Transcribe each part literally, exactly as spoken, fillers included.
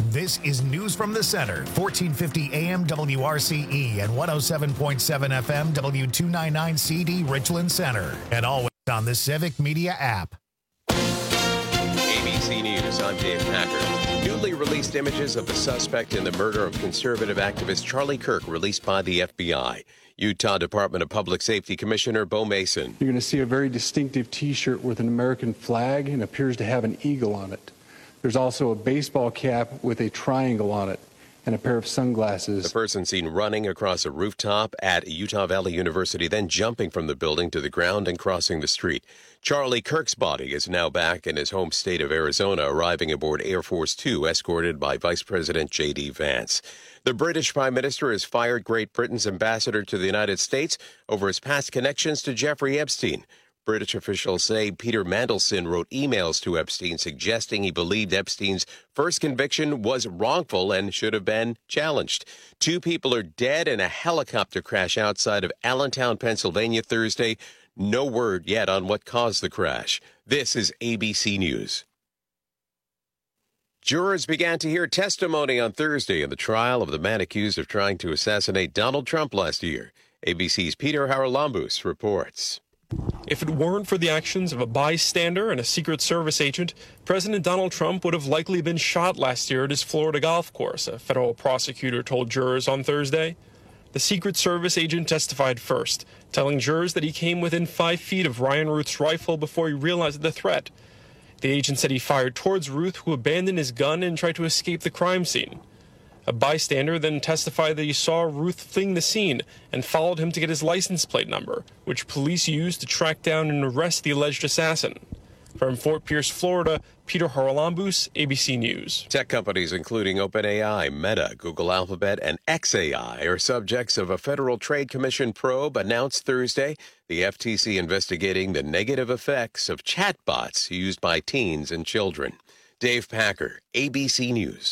This is News from the Center, fourteen fifty A M W R C E and one oh seven point seven F M W two ninety-nine C D Richland Center. And always on the Civic Media app. A B C News, I'm Dave Packer. Newly released images of the suspect in the murder of conservative activist Charlie Kirk released by the F B I. Utah Department of Public Safety Commissioner Bo Mason. You're going to see a very distinctive T-shirt with an American flag and appears to have an eagle on it. There's also a baseball cap with a triangle on it and a pair of sunglasses. The person seen running across a rooftop at Utah Valley University, then jumping from the building to the ground and crossing the street. Charlie Kirk's body is now back in his home state of Arizona, arriving aboard Air Force Two, escorted by Vice President J D Vance. The British Prime Minister has fired Great Britain's ambassador to the United States over his past connections to Jeffrey Epstein. British officials say Peter Mandelson wrote emails to Epstein suggesting he believed Epstein's first conviction was wrongful and should have been challenged. Two people are dead in a helicopter crash outside of Allentown, Pennsylvania Thursday. No word yet on what caused the crash. This is A B C News. Jurors began to hear testimony on Thursday in the trial of the man accused of trying to assassinate Donald Trump last year. A B C's Peter Haralambous reports. If it weren't for the actions of a bystander and a Secret Service agent, President Donald Trump would have likely been shot last year at his Florida golf course, a federal prosecutor told jurors on Thursday. The Secret Service agent testified first, telling jurors that he came within five feet of Ryan Ruth's rifle before he realized the threat. The agent said he fired towards Ruth, who abandoned his gun and tried to escape the crime scene. A bystander then testified that he saw Ruth fleeing the scene and followed him to get his license plate number, which police used to track down and arrest the alleged assassin. From Fort Pierce, Florida, Peter Haralambous, A B C News. Tech companies including OpenAI, Meta, Google Alphabet, and X A I are subjects of a Federal Trade Commission probe announced Thursday. The F T C investigating the negative effects of chatbots used by teens and children. Dave Packer, A B C News.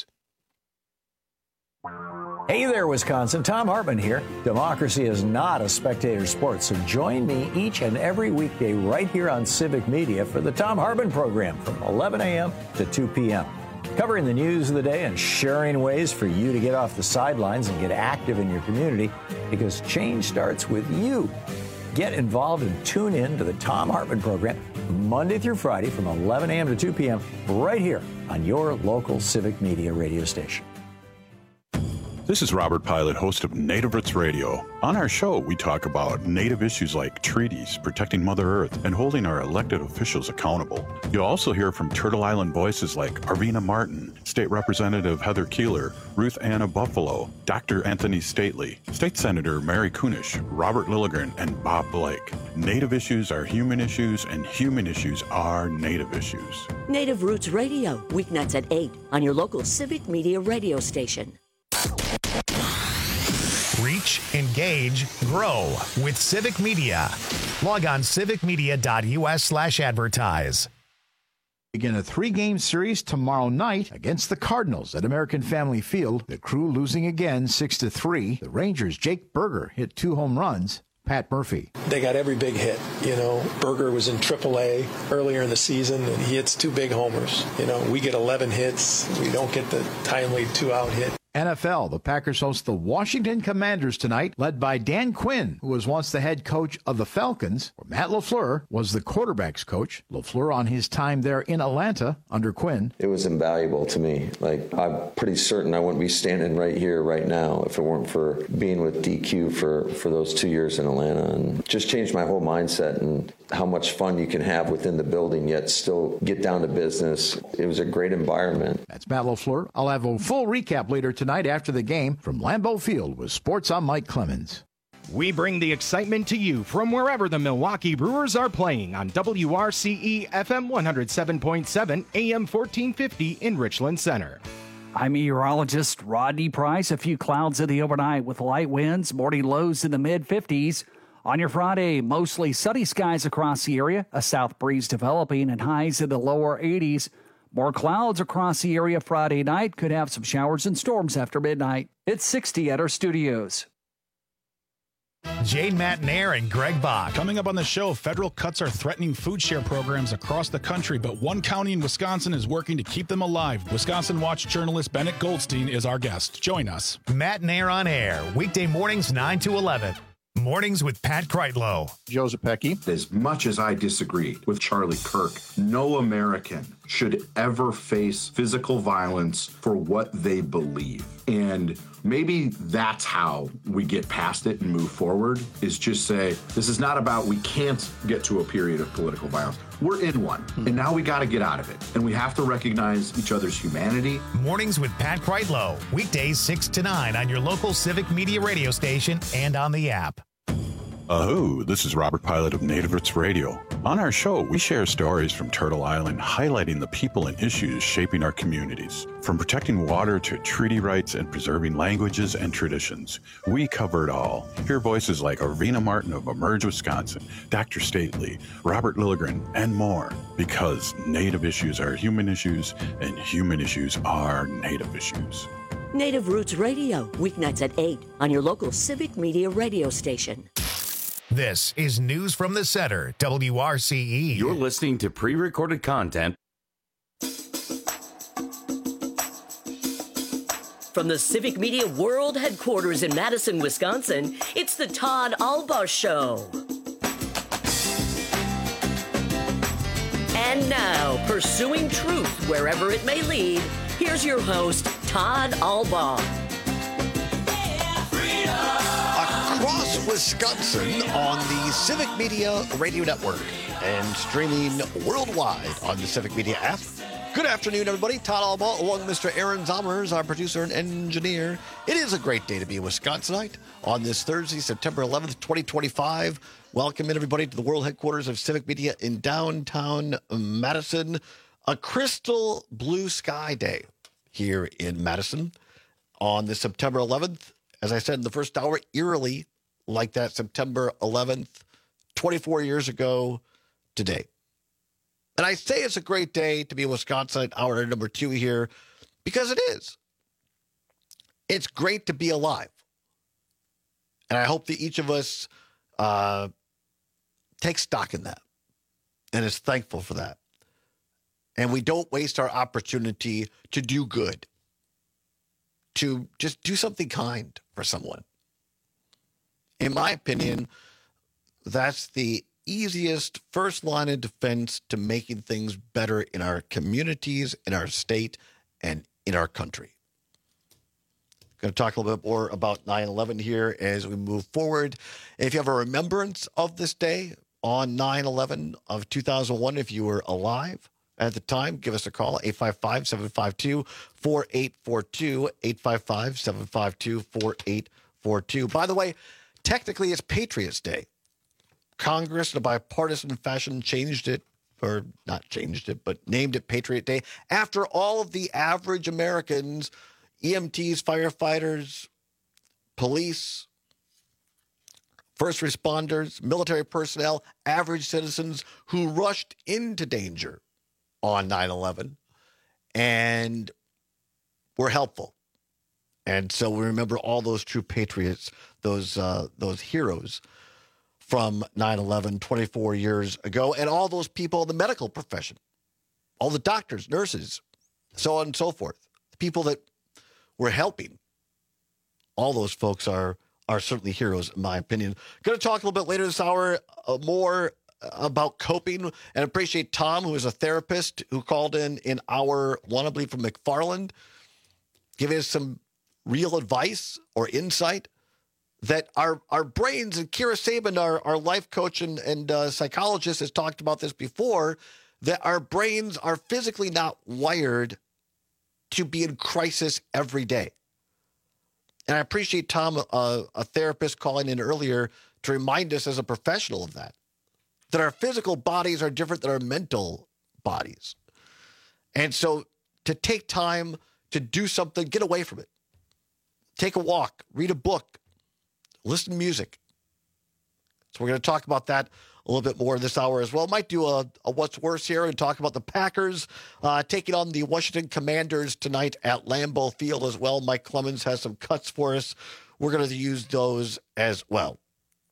Hey there, Wisconsin. Tom Hartman here. Democracy is not a spectator sport, so join me each and every weekday right here on Civic Media for the Tom Hartman program from eleven a.m. to two p.m. Covering the news of the day and sharing ways for you to get off the sidelines and get active in your community, because change starts with you. Get involved and tune in to the Tom Hartman program Monday through Friday from eleven a.m. to two p.m. right here on your local Civic Media radio station. This is Robert Pilot, host of Native Roots Radio. On our show, we talk about Native issues like treaties, protecting Mother Earth, and holding our elected officials accountable. You'll also hear from Turtle Island voices like Arvina Martin, State Representative Heather Keeler, Ruth Anna Buffalo, Doctor Anthony Stately, State Senator Mary Kunish, Robert Lilligren, and Bob Blake. Native issues are human issues, and human issues are Native issues. Native Roots Radio, weeknights at eight on your local Civic Media radio station. Reach, engage, grow with Civic Media. Log on civicmedia.us slash advertise. Begin a three-game series tomorrow night against the Cardinals at American Family Field. The Crew losing again six to three. The Rangers' Jake Berger hit two home runs. Pat Murphy. They got every big hit. You know, Berger was in triple A earlier in the season, and he hits two big homers. You know, we get eleven hits. We don't get the timely two-out hit. N F L, the Packers host the Washington Commanders tonight, led by Dan Quinn, who was once the head coach of the Falcons, where Matt LaFleur was the quarterback's coach. LaFleur on his time there in Atlanta under Quinn. It was invaluable to me. Like, I'm pretty certain I wouldn't be standing right here right now if it weren't for being with D Q for, for those two years in Atlanta, and just changed my whole mindset and how much fun you can have within the building, yet still get down to business. It was a great environment. That's Matt LaFleur. I'll have a full recap later tonight after the game from Lambeau Field with Sports on Mike Clemens. We bring the excitement to you from wherever the Milwaukee Brewers are playing on W R C E F M one oh seven point seven, A M fourteen fifty in Richland Center. I'm meteorologist Rodney Price. A few clouds in the overnight with light winds, morning lows in the mid fifties. On your Friday, mostly sunny skies across the area, a south breeze developing and highs in the lower eighties. More clouds across the area Friday night. Could have some showers and storms after midnight. It's sixty at our studios. Jane Matnair and Greg Bach. Coming up on the show, federal cuts are threatening food share programs across the country, but one county in Wisconsin is working to keep them alive. Wisconsin Watch journalist Bennett Goldstein is our guest. Join us. Matnair on air, weekday mornings nine to eleven. Mornings with Pat Kreitlow. Joe Zepecki. As much as I disagree with Charlie Kirk, no American should ever face physical violence for what they believe. And maybe that's how we get past it and move forward, is just say, this is not about we can't get to a period of political violence. We're in one, and now we got to get out of it. And we have to recognize each other's humanity. Mornings with Pat Kreitlow, weekdays six to nine on your local Civic Media radio station and on the app. Oh, this is Robert Pilot of Native Roots Radio. On our show, we share stories from Turtle Island, highlighting the people and issues shaping our communities. From protecting water to treaty rights and preserving languages and traditions, we cover it all. Hear voices like Arvina Martin of Emerge Wisconsin, Doctor Stately, Robert Lilligren, and more. Because Native issues are human issues, and human issues are Native issues. Native Roots Radio, weeknights at eight on your local Civic Media radio station. This is News from the Center, W R C E. You're listening to pre-recorded content from the Civic Media World Headquarters in Madison, Wisconsin. It's the Todd Alba Show. And now, pursuing truth wherever it may lead, here's your host, Todd Alba. Across Wisconsin on the Civic Media Radio Network and streaming worldwide on the Civic Media app. Good afternoon, everybody. Todd Alba, along with Mister Aaron Zommers, our producer and engineer. It is a great day to be a Wisconsinite on this Thursday, September eleventh, twenty twenty-five. Welcome, everybody, to the world headquarters of Civic Media in downtown Madison. A crystal blue sky day here in Madison on this September eleventh. As I said in the first hour, eerily like that September eleventh, twenty-four years ago today. And I say it's a great day to be a Wisconsinite, hour number two here, because it is. It's great to be alive. And I hope that each of us uh, takes stock in that and is thankful for that. And we don't waste our opportunity to do good, to just do something kind for someone. In my opinion, that's the easiest first line of defense to making things better in our communities, in our state, and in our country. Going to talk a little bit more about nine eleven here as we move forward. If you have a remembrance of this day on nine eleven of two thousand one, if you were alive at the time, give us a call, eight five five, seven five two, four eight four two, eight five five, seven five two, four eight four two. By the way, technically it's Patriots Day. Congress, in a bipartisan fashion, changed it, or not changed it, but named it Patriot Day, after all of the average Americans, E M Ts, firefighters, police, first responders, military personnel, average citizens who rushed into danger on nine eleven and were helpful. And so we remember all those true patriots, those uh, those heroes from nine eleven, twenty-four years ago, and all those people in the medical profession, all the doctors, nurses, so on and so forth, the people that were helping. All those folks are are certainly heroes, in my opinion. Going to talk a little bit later this hour uh, more about coping, and appreciate Tom, who is a therapist, who called in in hour one, I believe, from McFarland, giving us some real advice or insight that our our brains, and Kira Sabin, our, our life coach and, and uh, psychologist, has talked about this before, that our brains are physically not wired to be in crisis every day. And I appreciate Tom, uh, a therapist, calling in earlier to remind us as a professional of that, that our physical bodies are different than our mental bodies. And so to take time to do something, get away from it. Take a walk, read a book, listen to music. So we're going to talk about that a little bit more this hour as well. Might do a, a what's worse here and talk about the Packers uh, taking on the Washington Commanders tonight at Lambeau Field as well. Mike Clemens has some cuts for us. We're going to use those as well.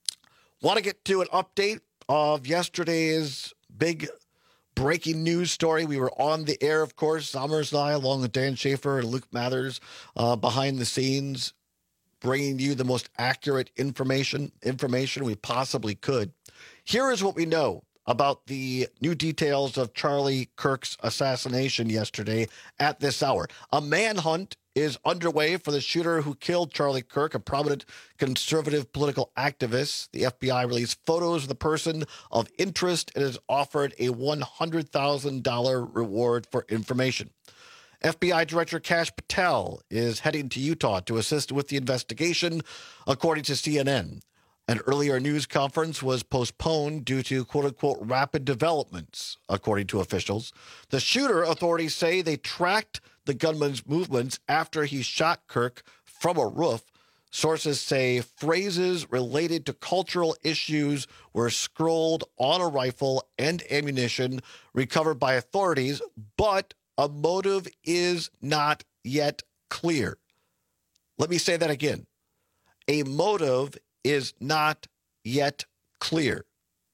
Want to get to an update of yesterday's big breaking news story. We were on the air, of course, Summers and I, along with Dan Schaefer and Luke Mathers, uh, behind the scenes, bringing you the most accurate information, information we possibly could. Here is what we know about the new details of Charlie Kirk's assassination yesterday at this hour. A manhunt is underway for the shooter who killed Charlie Kirk, a prominent conservative political activist. The F B I released photos of the person of interest and has offered a one hundred thousand dollars reward for information. F B I Director Kash Patel is heading to Utah to assist with the investigation, according to C N N. An earlier news conference was postponed due to quote-unquote rapid developments, according to officials. The shooter, authorities say they tracked the gunman's movements after he shot Kirk from a roof. Sources say phrases related to cultural issues were scrolled on a rifle and ammunition recovered by authorities, but a motive is not yet clear. Let me say that again. A motive is not yet clear.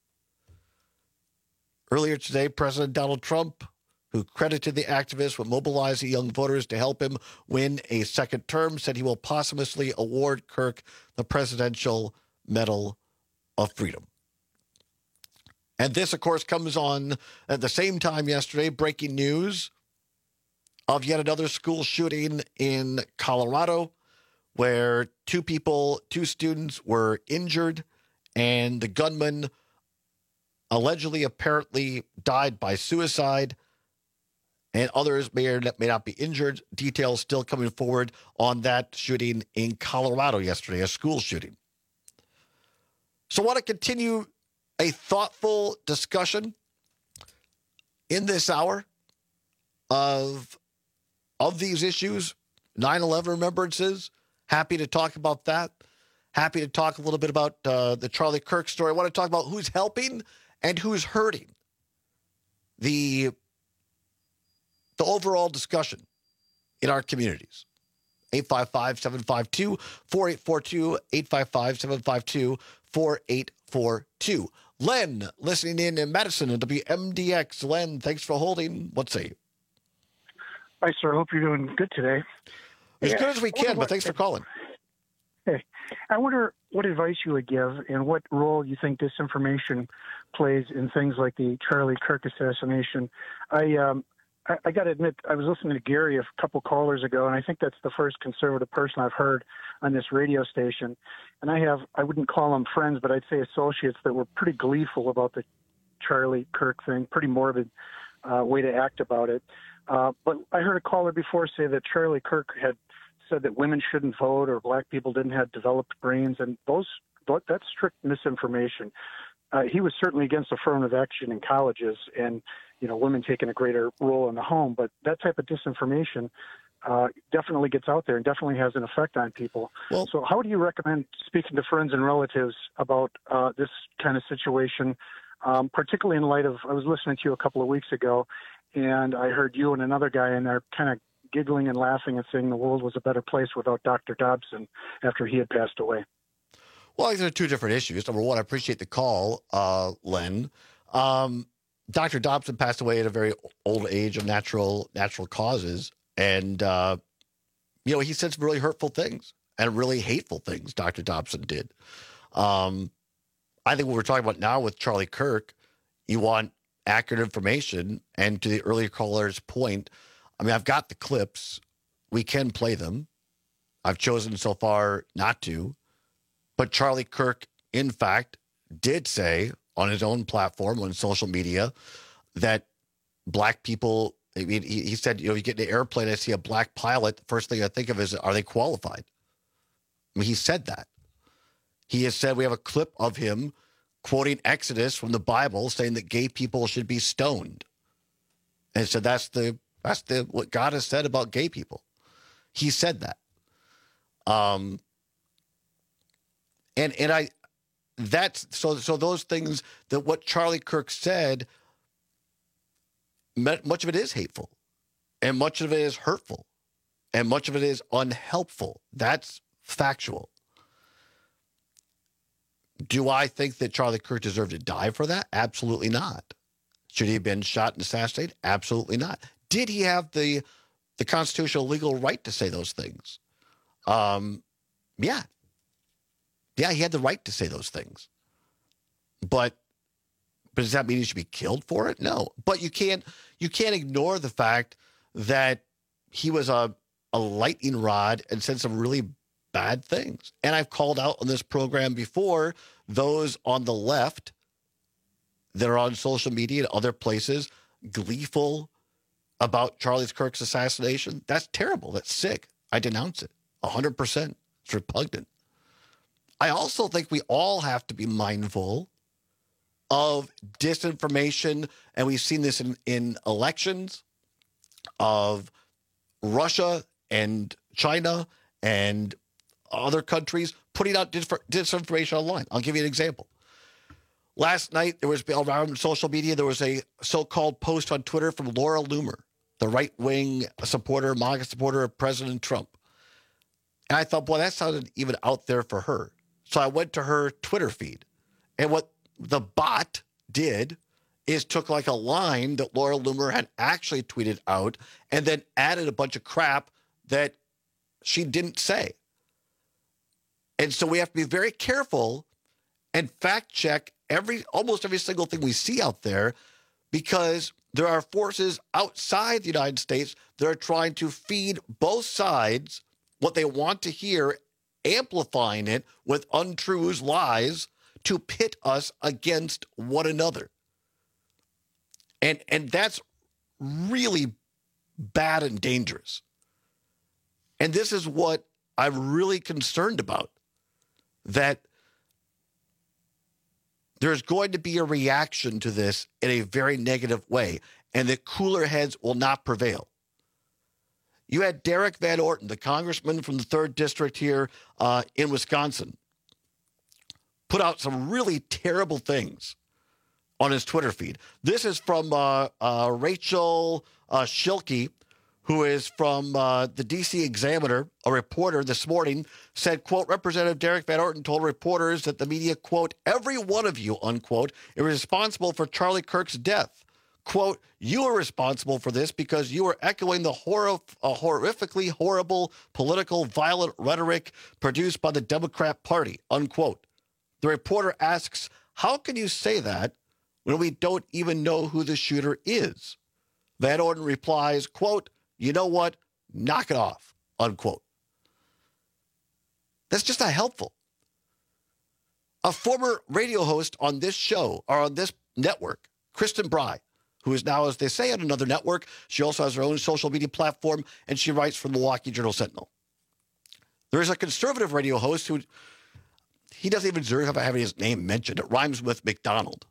Earlier today, President Donald Trump, who credited the activist with mobilizing young voters to help him win a second term, said he will posthumously award Kirk the Presidential Medal of Freedom. And this, of course, comes on at the same time yesterday, breaking news of yet another school shooting in Colorado, where two people, two students were injured, and the gunman allegedly, apparently died by suicide, and others may or may not be injured. Details still coming forward on that shooting in Colorado yesterday, a school shooting. So I want to continue a thoughtful discussion in this hour of, of these issues, nine eleven remembrances. Happy to talk about that. Happy to talk a little bit about uh, the Charlie Kirk story. I want to talk about who's helping and who's hurting. The, the overall discussion in our communities. eight five five, seven five two, four eight four two, eight five five, seven five two, four eight four two. Len, listening in in Madison and W M D X. Len, thanks for holding. What say you? Hi, sir. Hope you're doing good today. As yeah. good as we can, but thanks for calling. Hey, I wonder what advice you would give and what role you think disinformation plays in things like the Charlie Kirk assassination. I um, I, I got to admit, I was listening to Gary a couple callers ago, and I think that's the first conservative person I've heard on this radio station. And I have, I wouldn't call them friends, but I'd say associates that were pretty gleeful about the Charlie Kirk thing, pretty morbid uh, way to act about it. Uh, but I heard a caller before say that Charlie Kirk had said that women shouldn't vote or black people didn't have developed brains, and those that's strict misinformation. Uh, he was certainly against affirmative action in colleges and, you know, women taking a greater role in the home, but that type of disinformation uh, definitely gets out there and definitely has an effect on people. Well, so how do you recommend speaking to friends and relatives about uh, this kind of situation, um, particularly in light of, I was listening to you a couple of weeks ago, and I heard you and another guy in there kind of giggling and laughing and saying the world was a better place without Doctor Dobson after he had passed away. Well, I think there are two different issues. Number one, I appreciate the call, uh, Len. Um, Doctor Dobson passed away at a very old age of natural natural causes. And, uh, you know, he said some really hurtful things and really hateful things, Doctor Dobson did. Um, I think what we're talking about now with Charlie Kirk, you want accurate information. And to the earlier caller's point, I mean, I've got the clips. We can play them. I've chosen so far not to. But Charlie Kirk, in fact, did say on his own platform, on social media, that black people, I mean, he, he said, you know, you get in an airplane, I see a black pilot, the first thing I think of is, are they qualified? I mean, he said that. He has said, we have a clip of him quoting Exodus from the Bible saying that gay people should be stoned. And so that's the, that's the, what God has said about gay people. He said that. Um, And and I, that's so so those things that what Charlie Kirk said, much of it is hateful, and much of it is hurtful, and much of it is unhelpful. That's factual. Do I think that Charlie Kirk deserved to die for that? Absolutely not. Should he have been shot and assassinated? Absolutely not. Did he have the the constitutional legal right to say those things? Um, yeah. Yeah, he had the right to say those things. But but does that mean he should be killed for it? No. But you can't you can't ignore the fact that he was a a lightning rod and said some really bad things. And I've called out on this program before those on the left that are on social media and other places gleeful about Charlie Kirk's assassination. That's terrible. That's sick. I denounce it one hundred percent. It's repugnant. I also think we all have to be mindful of disinformation, and we've seen this in, in elections, of Russia and China and other countries putting out dis- disinformation online. I'll give you an example. Last night, there was around social media, there was a so-called post on Twitter from Laura Loomer, the right-wing supporter, MAGA supporter of President Trump. And I thought, boy, that sounded even out there for her. So I went to her Twitter feed. And what the bot did is took like a line that Laura Loomer had actually tweeted out and then added a bunch of crap that she didn't say. And so we have to be very careful and fact check every almost every single thing we see out there, because there are forces outside the United States that are trying to feed both sides what they want to hear, amplifying it with untruths, lies, to pit us against one another. And and that's really bad and dangerous. And this is what I'm really concerned about, that there's going to be a reaction to this in a very negative way, and that cooler heads will not prevail. You had Derek Van Orton, the congressman from the third District here uh, in Wisconsin, put out some really terrible things on his Twitter feed. This is from uh, uh, Rachel uh, Schilke, who is from uh, the D C Examiner, a reporter this morning, said, quote, Representative Derek Van Orton told reporters that the media, quote, every one of you, unquote, is responsible for Charlie Kirk's death. Quote, you are responsible for this because you are echoing the horror, uh, horrifically horrible political violent rhetoric produced by the Democrat Party, unquote. The reporter asks, how can you say that when we don't even know who the shooter is? Van Orton replies, quote, you know what? Knock it off, unquote. That's just not helpful. A former radio host on this show, or on this network, Kristen Bry, who is now, as they say, on another network. She also has her own social media platform, and she writes for the Milwaukee Journal-Sentinel. There is a conservative radio host who, he doesn't even deserve having his name mentioned. It rhymes with McDonald.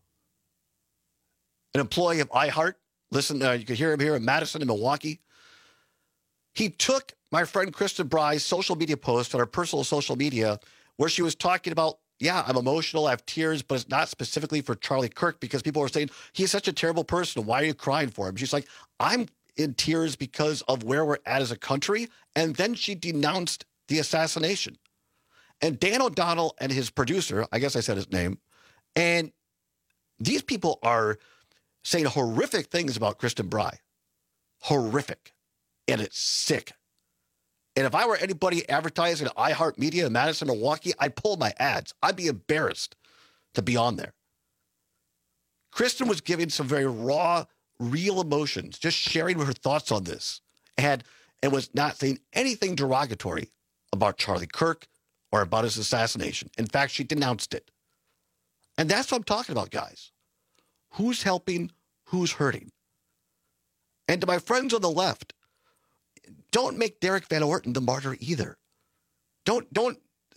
An employee of iHeart. Listen, uh, you can hear him here in Madison and Milwaukee. He took my friend Kristen Bry's social media post on her personal social media where she was talking about, yeah, I'm emotional, I have tears, but it's not specifically for Charlie Kirk, because people are saying, he's such a terrible person. Why are you crying for him? She's like, I'm in tears because of where we're at as a country. And then she denounced the assassination. And Dan O'Donnell and his producer, I guess I said his name, and these people are saying horrific things about Kristen Bry. Horrific. And it's sick. And if I were anybody advertising at iHeartMedia in Madison, Milwaukee, I'd pull my ads. I'd be embarrassed to be on there. Kristen was giving some very raw, real emotions, just sharing her thoughts on this, and, and was not saying anything derogatory about Charlie Kirk or about his assassination. In fact, she denounced it. And that's what I'm talking about, guys. Who's helping? Who's hurting? And to my friends on the left, don't make Derek Van Orton the martyr either. Don't, don't,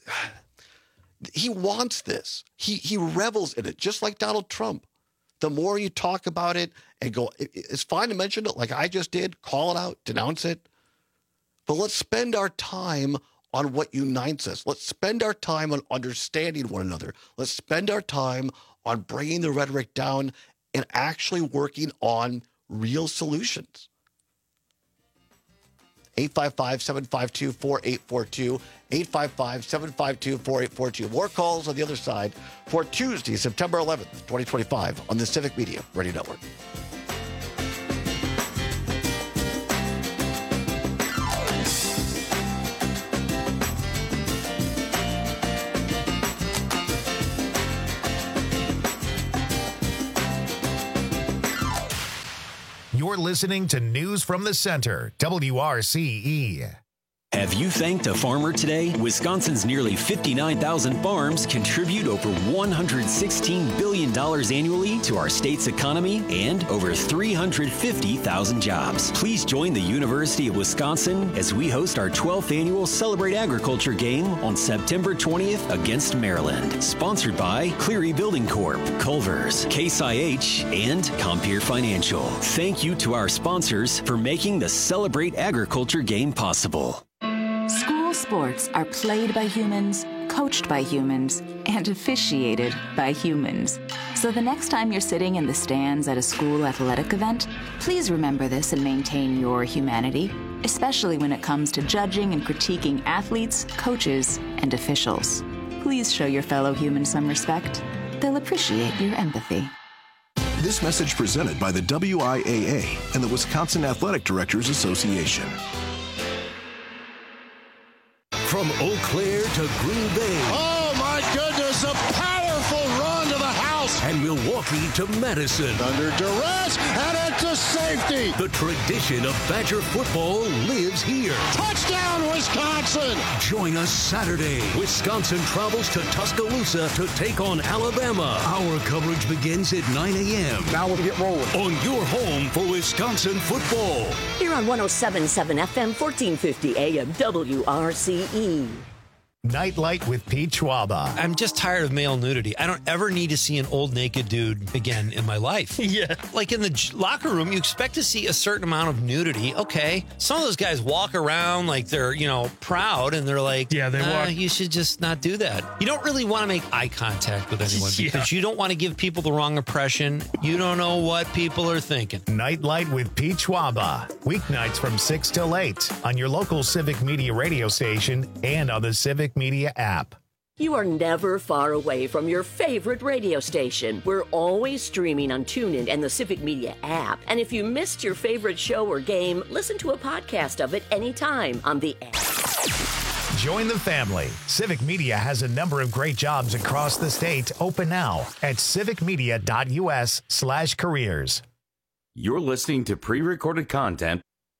he wants this. He, he revels in it, just like Donald Trump. The more you talk about it and go, it, it's fine to mention it like I just did, call it out, denounce it. But let's spend our time on what unites us. Let's spend our time on understanding one another. Let's spend our time on bringing the rhetoric down and actually working on real solutions. eight five five, seven five two, four eight four two, eight five five, seven five two, four eight four two. More calls on the other side for Tuesday, September eleventh, twenty twenty-five on the Civic Media Radio Network. You're listening to News from the Center, W R C E. Have you thanked a farmer today? Wisconsin's nearly fifty-nine thousand farms contribute over one hundred sixteen billion dollars annually to our state's economy and over three hundred fifty thousand jobs. Please join the University of Wisconsin as we host our twelfth annual Celebrate Agriculture game on September twentieth against Maryland. Sponsored by Cleary Building Corp, Culver's, Case I H, and Compeer Financial. Thank you to our sponsors for making the Celebrate Agriculture game possible. School sports are played by humans, coached by humans, and officiated by humans. So the next time you're sitting in the stands at a school athletic event, please remember this and maintain your humanity, especially when it comes to judging and critiquing athletes, coaches, and officials. Please show your fellow humans some respect. They'll appreciate your empathy. This message presented by the W I A A and the Wisconsin Athletic Directors Association. From Eau Claire to Green Bay. Oh, my goodness, a powerful run to the house. And Milwaukee to Madison. Under duress, and into safety. The tradition of Badger football lives here. Touchdown, Wisconsin. Join us Saturday. Wisconsin travels to Tuscaloosa to take on Alabama. Our coverage begins at nine a.m. Now we'll get rolling. On your home for Wisconsin football. Here on one oh seven point seven F M, fourteen fifty A M, W R C E. Nightlight with Pete Schwaba. I'm just tired of male nudity. I don't ever need to see an old naked dude again in my life. Yeah. Like in the j- locker room, you expect to see a certain amount of nudity. Okay. Some of those guys walk around like they're, you know, proud and they're like, yeah, they uh, walk. You should just not do that. You don't really want to make eye contact with anyone Yeah. because you don't want to give people the wrong impression. You don't know what people are thinking. Nightlight with Pete Schwaba. Weeknights from six till eight on your local Civic Media radio station and on the Civic Media app. You are never far away from your favorite radio station. We're always streaming on TuneIn and the Civic Media app. And if you missed your favorite show or game, listen to a podcast of it anytime on the app. Join the family. Civic Media has a number of great jobs across the state open now at civicmedia.us slash careers. You're listening to pre-recorded content.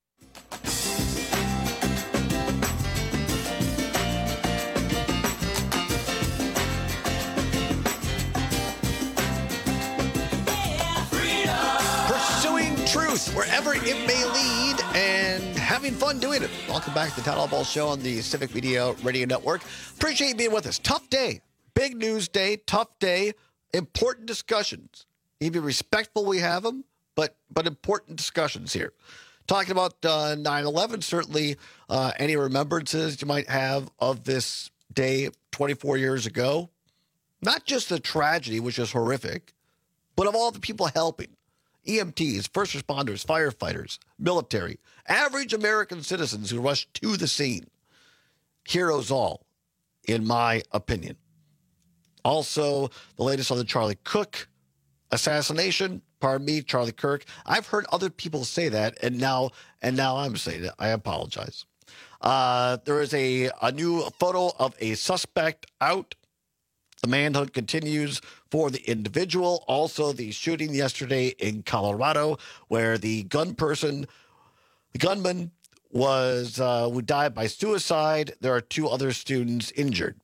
Truth, wherever it may lead, and having fun doing it. Welcome back to the Town Hall Ball Show on the Civic Media Radio Network. Appreciate you being with us. Tough day. Big news day. Tough day. Important discussions. Need to be respectful we have them, but but important discussions here. Talking about uh, nine eleven, certainly uh, any remembrances you might have of this day twenty-four years ago. Not just the tragedy, which is horrific, but of all the people helping. E M Ts, first responders, firefighters, military, average American citizens who rushed to the scene. Heroes all, in my opinion. Also, the latest on the Charlie Cook assassination. Pardon me, Charlie Kirk. I've heard other people say that, and now and now I'm saying it. I apologize. Uh, there is a, a new photo of a suspect out. The manhunt continues for the individual. Also, the shooting yesterday in Colorado, where the gun person, the gunman, was uh, who died by suicide. There are two other students injured.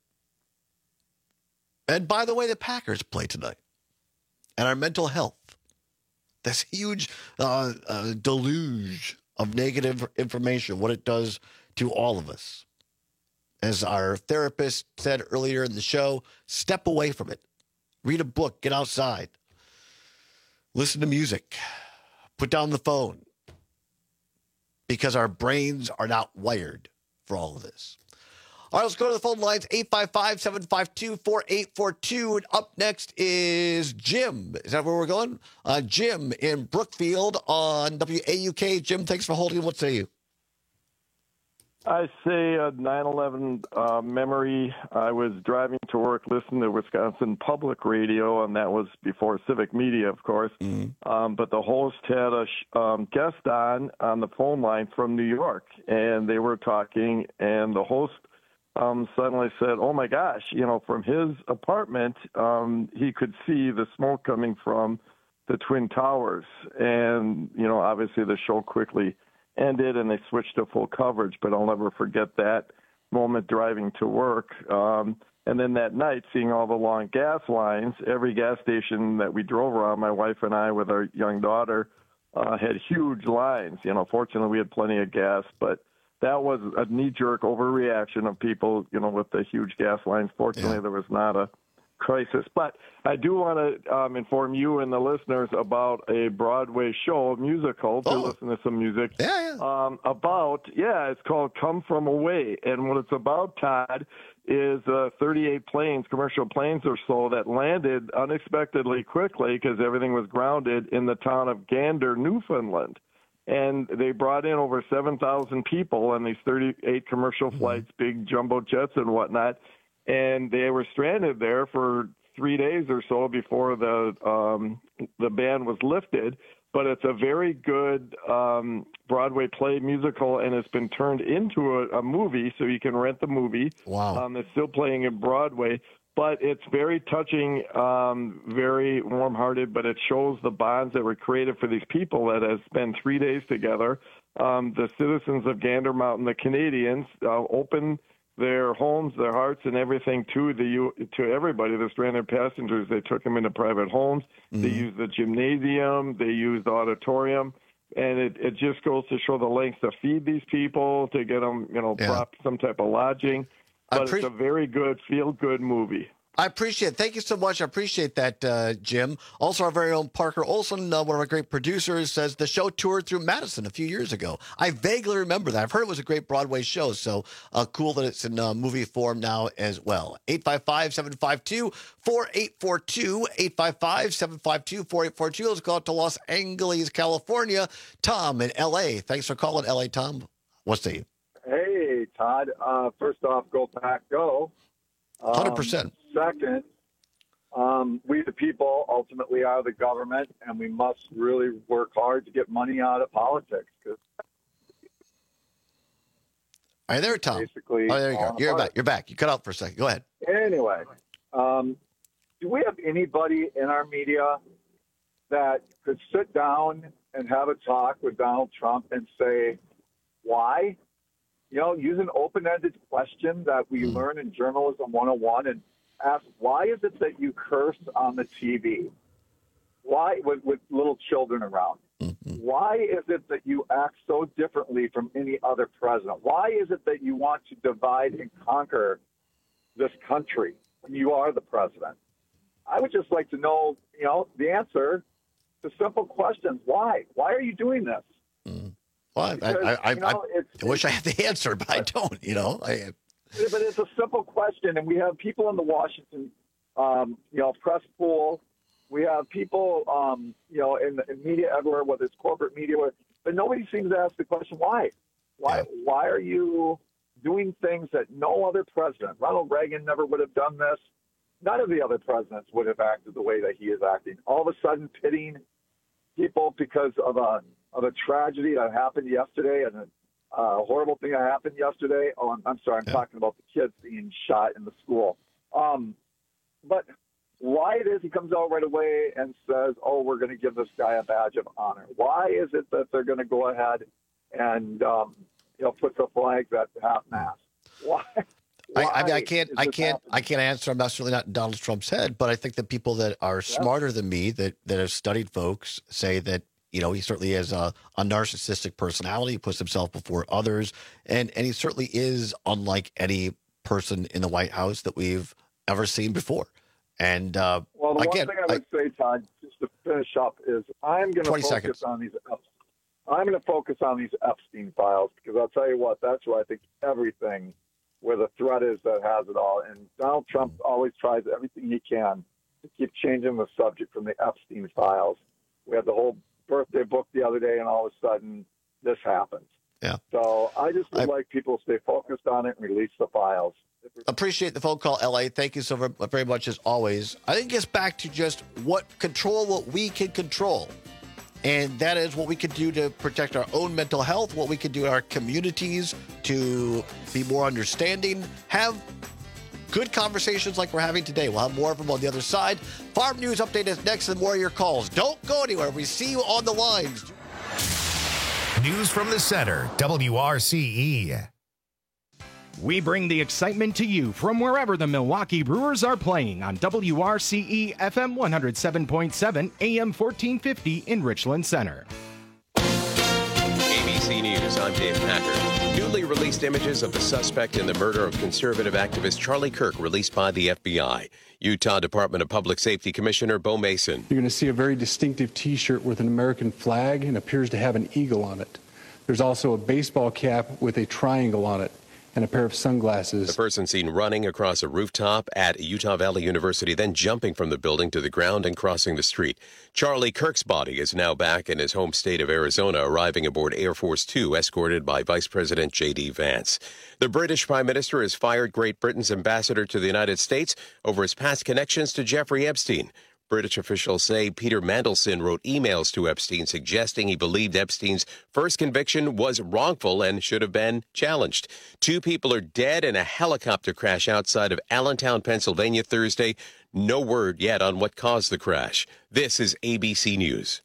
And by the way, the Packers play tonight. And our mental health, this huge uh, uh, deluge of negative information, what it does to all of us. As our therapist said earlier in the show, step away from it. Read a book, get outside. Listen to music. Put down the phone. Because our brains are not wired for all of this. All right, let's go to the phone lines, eight five five, seven five two, four eight four two. And up next is Jim. Is that where we're going? Uh, Jim in Brookfield on W A U K. Jim, thanks for holding. What say you? I say a nine eleven uh, memory. I was driving to work listening to Wisconsin Public Radio, and that was before Civic Media, of course. Mm-hmm. Um, but the host had a sh- um, guest on on the phone line from New York, and they were talking, and the host um, suddenly said, oh, my gosh, you know, from his apartment, um, he could see the smoke coming from the Twin Towers. And, you know, obviously the show quickly ended and they switched to full coverage, but I'll never forget that moment driving to work. Um, and then that night, seeing all the long gas lines, every gas station that we drove around, my wife and I with our young daughter, uh, had huge lines. You know, fortunately we had plenty of gas, but that was a knee-jerk overreaction of people, you know, with the huge gas lines. Fortunately, yeah. there was not a crisis. But I do want to um, inform you and the listeners about a Broadway show, musical, to oh. listen to some music. Yeah, yeah. Um, about, yeah, it's called Come From Away. And what it's about, Todd, is uh, thirty-eight planes, commercial planes or so, that landed unexpectedly quickly because everything was grounded in the town of Gander, Newfoundland. And they brought in over seven thousand people on these thirty-eight commercial flights, mm-hmm. big jumbo jets and whatnot. And they were stranded there for three days or so before the um, the ban was lifted. But it's a very good um, Broadway play musical, and it's been turned into a, a movie, so you can rent the movie. Wow. Um, it's still playing in Broadway. But it's very touching, um, very warm-hearted, but it shows the bonds that were created for these people that have spent three days together. Um, the citizens of Gander Mountain, the Canadians, uh, open their homes, their hearts, and everything to the to everybody, the stranded passengers. They took them into private homes. Mm-hmm. They used the gymnasium. They used the auditorium. And it, it just goes to show the lengths to feed these people, to get them, you know, yeah. prop, some type of lodging. But pre- it's a very good, feel-good movie. I appreciate it. Thank you so much. I appreciate that, uh, Jim. Also, our very own Parker Olson, uh, one of our great producers, says the show toured through Madison a few years ago. I vaguely remember that. I've heard it was a great Broadway show, so uh, cool that it's in uh, movie form now as well. eight five five, seven five two, four eight four two, eight five five, seven five two, four eight four two. Let's go out to Los Angeles, California. Tom in L A. Thanks for calling, L A, Tom. What's the... Hey, Todd. Uh, first off, go Pack, go. Um, one hundred percent. Second, um, we the people ultimately are the government, and we must really work hard to get money out of politics. Are you there, Tom? Basically, oh, there you go. You're back. You're back. You cut out for a second. Go ahead. Anyway, um, do we have anybody in our media that could sit down and have a talk with Donald Trump and say, why? You know, use an open-ended question that we mm. learn in Journalism one oh one and ask, why is it that you curse on the T V? Why, with, with little children around? Mm-hmm. Why is it that you act so differently from any other president? Why is it that you want to divide and conquer this country when you are the president? I would just like to know, you know, the answer to simple questions. Why? Why are you doing this? Mm. Well, because, I, I, you know, I, I wish I had the answer, but I don't, you know. I, but it's a simple question, and we have people in the Washington, um, you know, press pool. We have people, um, you know, in, in media everywhere, whether it's corporate media, but nobody seems to ask the question, why? Why, yeah. why are you doing things that no other president, Ronald Reagan never would have done this. None of the other presidents would have acted the way that he is acting. All of a sudden pitting people because of a of a tragedy that happened yesterday and a uh, horrible thing that happened yesterday. Oh, I'm, I'm sorry. I'm yeah. talking about the kids being shot in the school. Um, but why it is he comes out right away and says, oh, we're going to give this guy a badge of honor. Why is it that they're going to go ahead and, um, you know, put the flags at half-mast? Why? I, I mean, I can't, I can't, happening? I can't answer. I'm not certainly not in Donald Trump's head, but I think that people that are yeah. smarter than me, that that have studied folks, say that, you know, he certainly has a, a narcissistic personality. He puts himself before others, and and he certainly is unlike any person in the White House that we've ever seen before. And uh, well, the again, one thing I would I, say, Todd, just to finish up, is I'm going to focus seconds. on these. I'm going to focus on these Epstein files because I'll tell you what, that's where I think everything. Where the threat is that has it all. And Donald Trump always tries everything he can to keep changing the subject from the Epstein files. We had the whole birthday book the other day, and all of a sudden this happens. Yeah. So I just would I, like people to stay focused on it and release the files. Appreciate the phone call, L A. Thank you so very much as always. I think it gets back to just what control what we can control. And that is what we can do to protect our own mental health, what we can do in our communities to be more understanding, have good conversations like we're having today. We'll have more of them on the other side. Farm News Update is next and more of your calls. Don't go anywhere. We see you on the lines. News from the center, W R C E. We bring the excitement to you from wherever the Milwaukee Brewers are playing on W R C E F M one oh seven point seven, A M fourteen fifty in Richland Center. A B C News, I'm Dave Packer. Newly released images of the suspect in the murder of conservative activist Charlie Kirk released by the F B I. Utah Department of Public Safety Commissioner Bo Mason. You're going to see a very distinctive T-shirt with an American flag and appears to have an eagle on it. There's also a baseball cap with a triangle on it and a pair of sunglasses. The person seen running across a rooftop at Utah Valley University, then jumping from the building to the ground and crossing the street. Charlie Kirk's body is now back in his home state of Arizona, arriving aboard Air Force Two, escorted by Vice President J D Vance. The British Prime Minister has fired Great Britain's ambassador to the United States over his past connections to Jeffrey Epstein. British officials say Peter Mandelson wrote emails to Epstein suggesting he believed Epstein's first conviction was wrongful and should have been challenged. Two people are dead in a helicopter crash outside of Allentown, Pennsylvania Thursday. No word yet on what caused the crash. This is A B C News.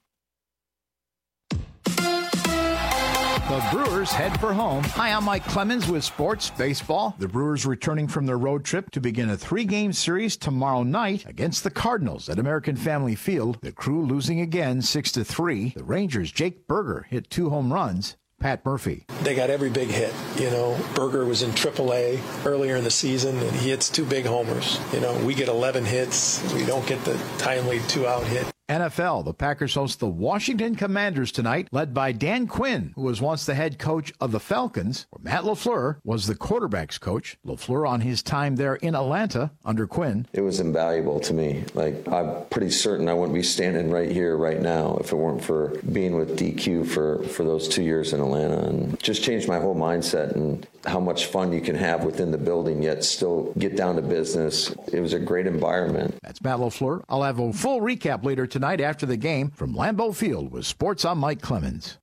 The Brewers head for home. Hi, I'm Mike Clemens with Sports Baseball. The Brewers returning from their road trip to begin a three-game series tomorrow night against the Cardinals at American Family Field. The Crew losing again six to three. The Rangers' Jake Berger hit two home runs. Pat Murphy. They got every big hit. You know, Berger was in triple A earlier in the season, and he hits two big homers. You know, we get eleven hits. We don't get the timely two-out hit. N F L, the Packers host the Washington Commanders tonight, led by Dan Quinn, who was once the head coach of the Falcons, where Matt LaFleur was the quarterback's coach. LaFleur on his time there in Atlanta under Quinn. It was invaluable to me. Like, I'm pretty certain I wouldn't be standing right here right now if it weren't for being with D Q for, for those two years in Atlanta, and just changed my whole mindset and how much fun you can have within the building, yet still get down to business. It was a great environment. That's Matt LaFleur. I'll have a full recap later tonight after the game from Lambeau Field with Sports. I'm Mike Clemens.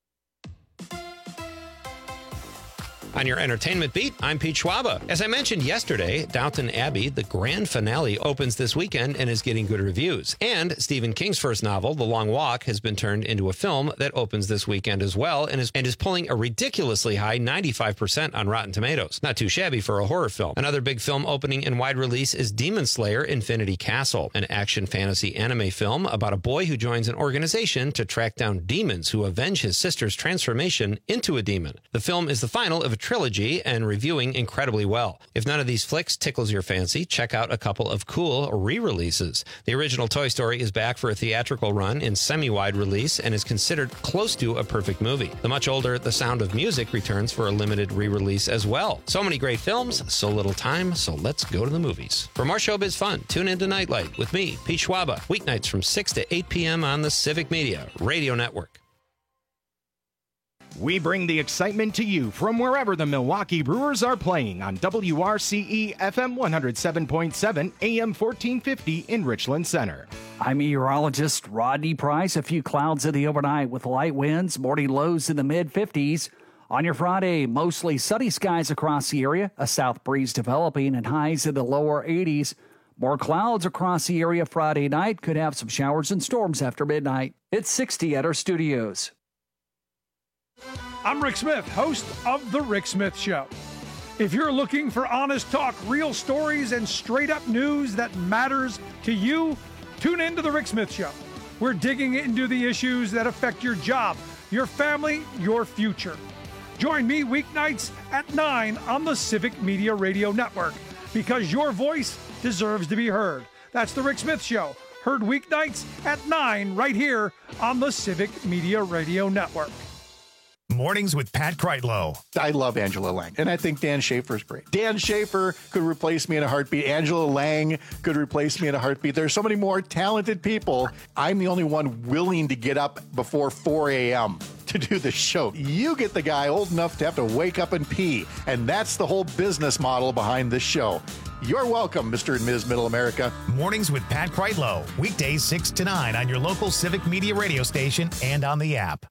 On your entertainment beat, I'm Pete Schwaba. As I mentioned yesterday, Downton Abbey, the grand finale, opens this weekend and is getting good reviews. And Stephen King's first novel, The Long Walk, has been turned into a film that opens this weekend as well and is, and is pulling a ridiculously high ninety-five percent on Rotten Tomatoes. Not too shabby for a horror film. Another big film opening in wide release is Demon Slayer: Infinity Castle, an action fantasy anime film about a boy who joins an organization to track down demons who avenge his sister's transformation into a demon. The film is the final of a trilogy and reviewing incredibly well. If none of these flicks tickles your fancy, check out a couple of cool re-releases. The original Toy Story is back for a theatrical run in semi-wide release and is considered close to a perfect movie. The much older The Sound of Music returns for a limited re-release as well. So many great films, so little time, so let's go to the movies. For more showbiz fun, tune into Nightlight with me, Pete Schwaba, weeknights from six to eight p.m. on the Civic Media Radio Network. We bring the excitement to you from wherever the Milwaukee Brewers are playing on W R C E F M one oh seven point seven, A M fourteen fifty in Richland Center. I'm meteorologist Rodney Price. A few clouds in the overnight with light winds, morning lows in the mid fifties. On your Friday, mostly sunny skies across the area, a south breeze developing and highs in the lower eighties. More clouds across the area Friday night, could have some showers and storms after midnight. It's sixty at our studios. I'm Rick Smith, host of The Rick Smith Show. If you're looking for honest talk, real stories, and straight-up news that matters to you, tune in to The Rick Smith Show. We're digging into the issues that affect your job, your family, your future. Join me weeknights at nine on the Civic Media Radio Network, because your voice deserves to be heard. That's The Rick Smith Show, heard weeknights at nine right here on the Civic Media Radio Network. Mornings with Pat Kreitlow. I love Angela Lang, and I think Dan Schaefer's great. Dan Schaefer could replace me in a heartbeat. Angela Lang could replace me in a heartbeat. There's so many more talented people. I'm the only one willing to get up before four a.m. to do the show. You get the guy old enough to have to wake up and pee, and that's the whole business model behind this show. You're welcome, Mister and Miz Middle America. Mornings with Pat Kreitlow. Weekdays six to nine on your local Civic Media radio station and on the app.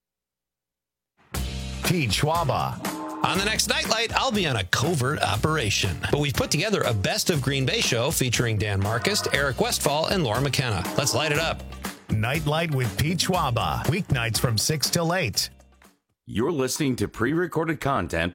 Pete Schwaba. On the next Nightlight, I'll be on a covert operation. But we've put together a Best of Green Bay show featuring Dan Marcus, Eric Westfall, and Laura McKenna. Let's light it up. Nightlight with Pete Schwaba. Weeknights from six till eight. You're listening to pre-recorded content.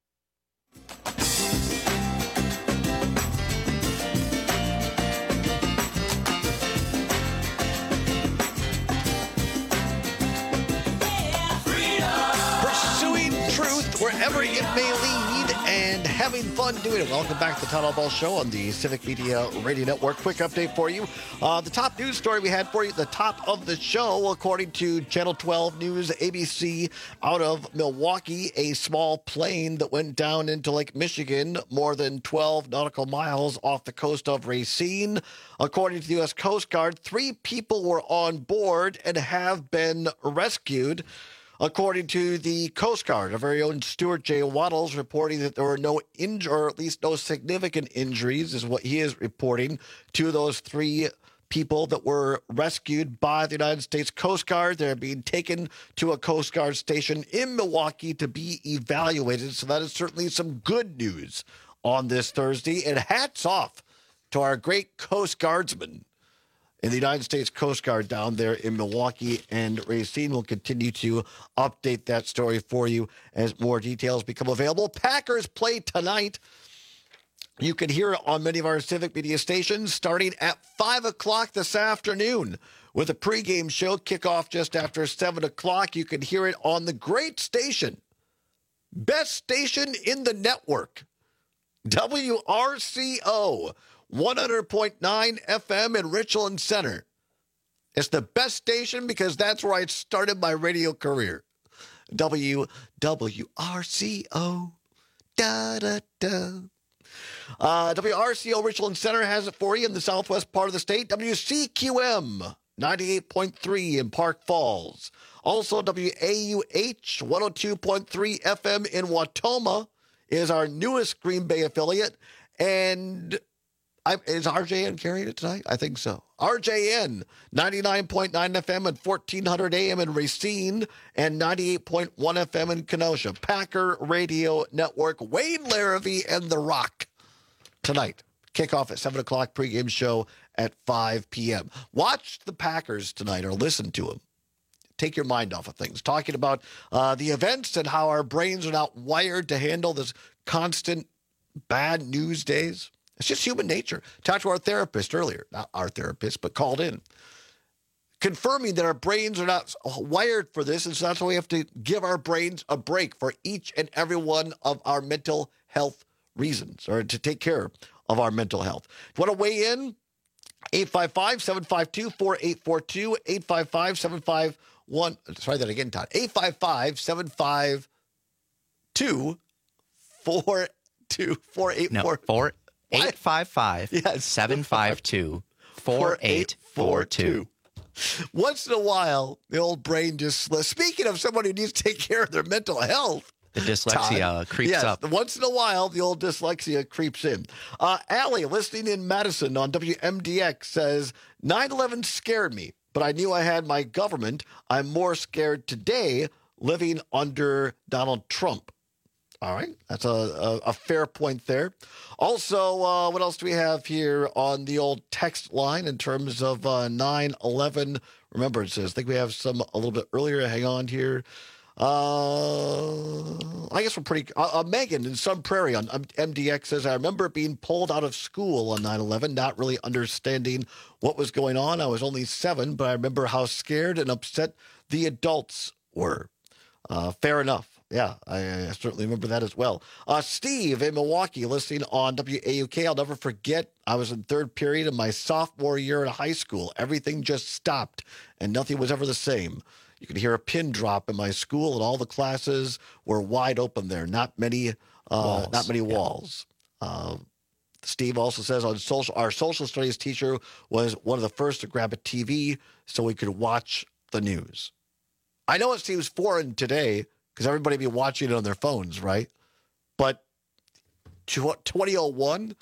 Wherever it may lead, and having fun doing it. Welcome back to the Todd Ball Show on the Civic Media Radio Network. Quick update for you. Uh, the top news story we had for you, the top of the show, according to Channel twelve News, A B C, out of Milwaukee, a small plane that went down into Lake Michigan, more than twelve nautical miles off the coast of Racine. According to the U S Coast Guard, three people were on board and have been rescued. According to the Coast Guard, our very own Stuart J. Waddles reporting that there were no injuries, or at least no significant injuries, is what he is reporting to those three people that were rescued by the United States Coast Guard. They're being taken to a Coast Guard station in Milwaukee to be evaluated. So that is certainly some good news on this Thursday. And hats off to our great Coast Guardsmen in the United States Coast Guard down there in Milwaukee and Racine. Will continue to update that story for you as more details become available. Packers play tonight. You can hear it on many of our Civic Media stations starting at five o'clock this afternoon with a pregame show kickoff just after seven o'clock. You can hear it on the great station, best station in the network, W R C O. one hundred point nine F M in Richland Center. It's the best station because that's where I started my radio career. W W R C O. Da, da, da. Uh, W R C O Richland Center has it for you in the southwest part of the state. W C Q M ninety-eight point three in Park Falls. Also, W A U H one oh two point three F M in Wautoma is our newest Green Bay affiliate. And I, is R J N carrying it tonight? I think so. R J N, ninety-nine point nine F M and fourteen hundred A M in Racine, and ninety-eight point one F M in Kenosha. Packer Radio Network, Wayne Larrivee and The Rock tonight. Kickoff at seven o'clock, pregame show at five p.m. Watch the Packers tonight or listen to them. Take your mind off of things. Talking about uh, the events and how our brains are not wired to handle this constant bad news days. It's just human nature. Talked to our therapist earlier, not our therapist, but called in, confirming that our brains are not wired for this, and so that's why we have to give our brains a break for each and every one of our mental health reasons, or to take care of our mental health. If you want to weigh in? eight five five, seven five two, four eight four two, eight five five, seven five one, try that again, Todd, eight five five, seven five two, four two, four eight four. No, four. eight five five, seven five two, four eight four two. Once in a while, the old brain just slips. Speaking of someone who needs to take care of their mental health, the dyslexia Todd, creeps yes, up. Once in a while, the old dyslexia creeps in. Uh, Allie, listening in Madison on W M D X, says, nine eleven scared me, but I knew I had my government. I'm more scared today living under Donald Trump. All right, that's a, a, a fair point there. Also, uh, what else do we have here on the old text line in terms of uh, nine eleven remembrances? I think we have some a little bit earlier. Hang on here. Uh, I guess we're pretty... Uh, uh, Megan in Sun Prairie on M D X says, I remember being pulled out of school on nine eleven, not really understanding what was going on. I was only seven, but I remember how scared and upset the adults were. Uh, fair enough. Yeah, I, I certainly remember that as well. Uh, Steve in Milwaukee, listening on W A U K. I'll never forget, I was in third period in my sophomore year in high school. Everything just stopped, and nothing was ever the same. You could hear a pin drop in my school, and all the classes were wide open there. Not many, uh, not many walls. Yeah. Uh, Steve also says on social, our social studies teacher was one of the first to grab a T V so we could watch the news. I know it seems foreign today because everybody be watching it on their phones, right? But twenty oh one,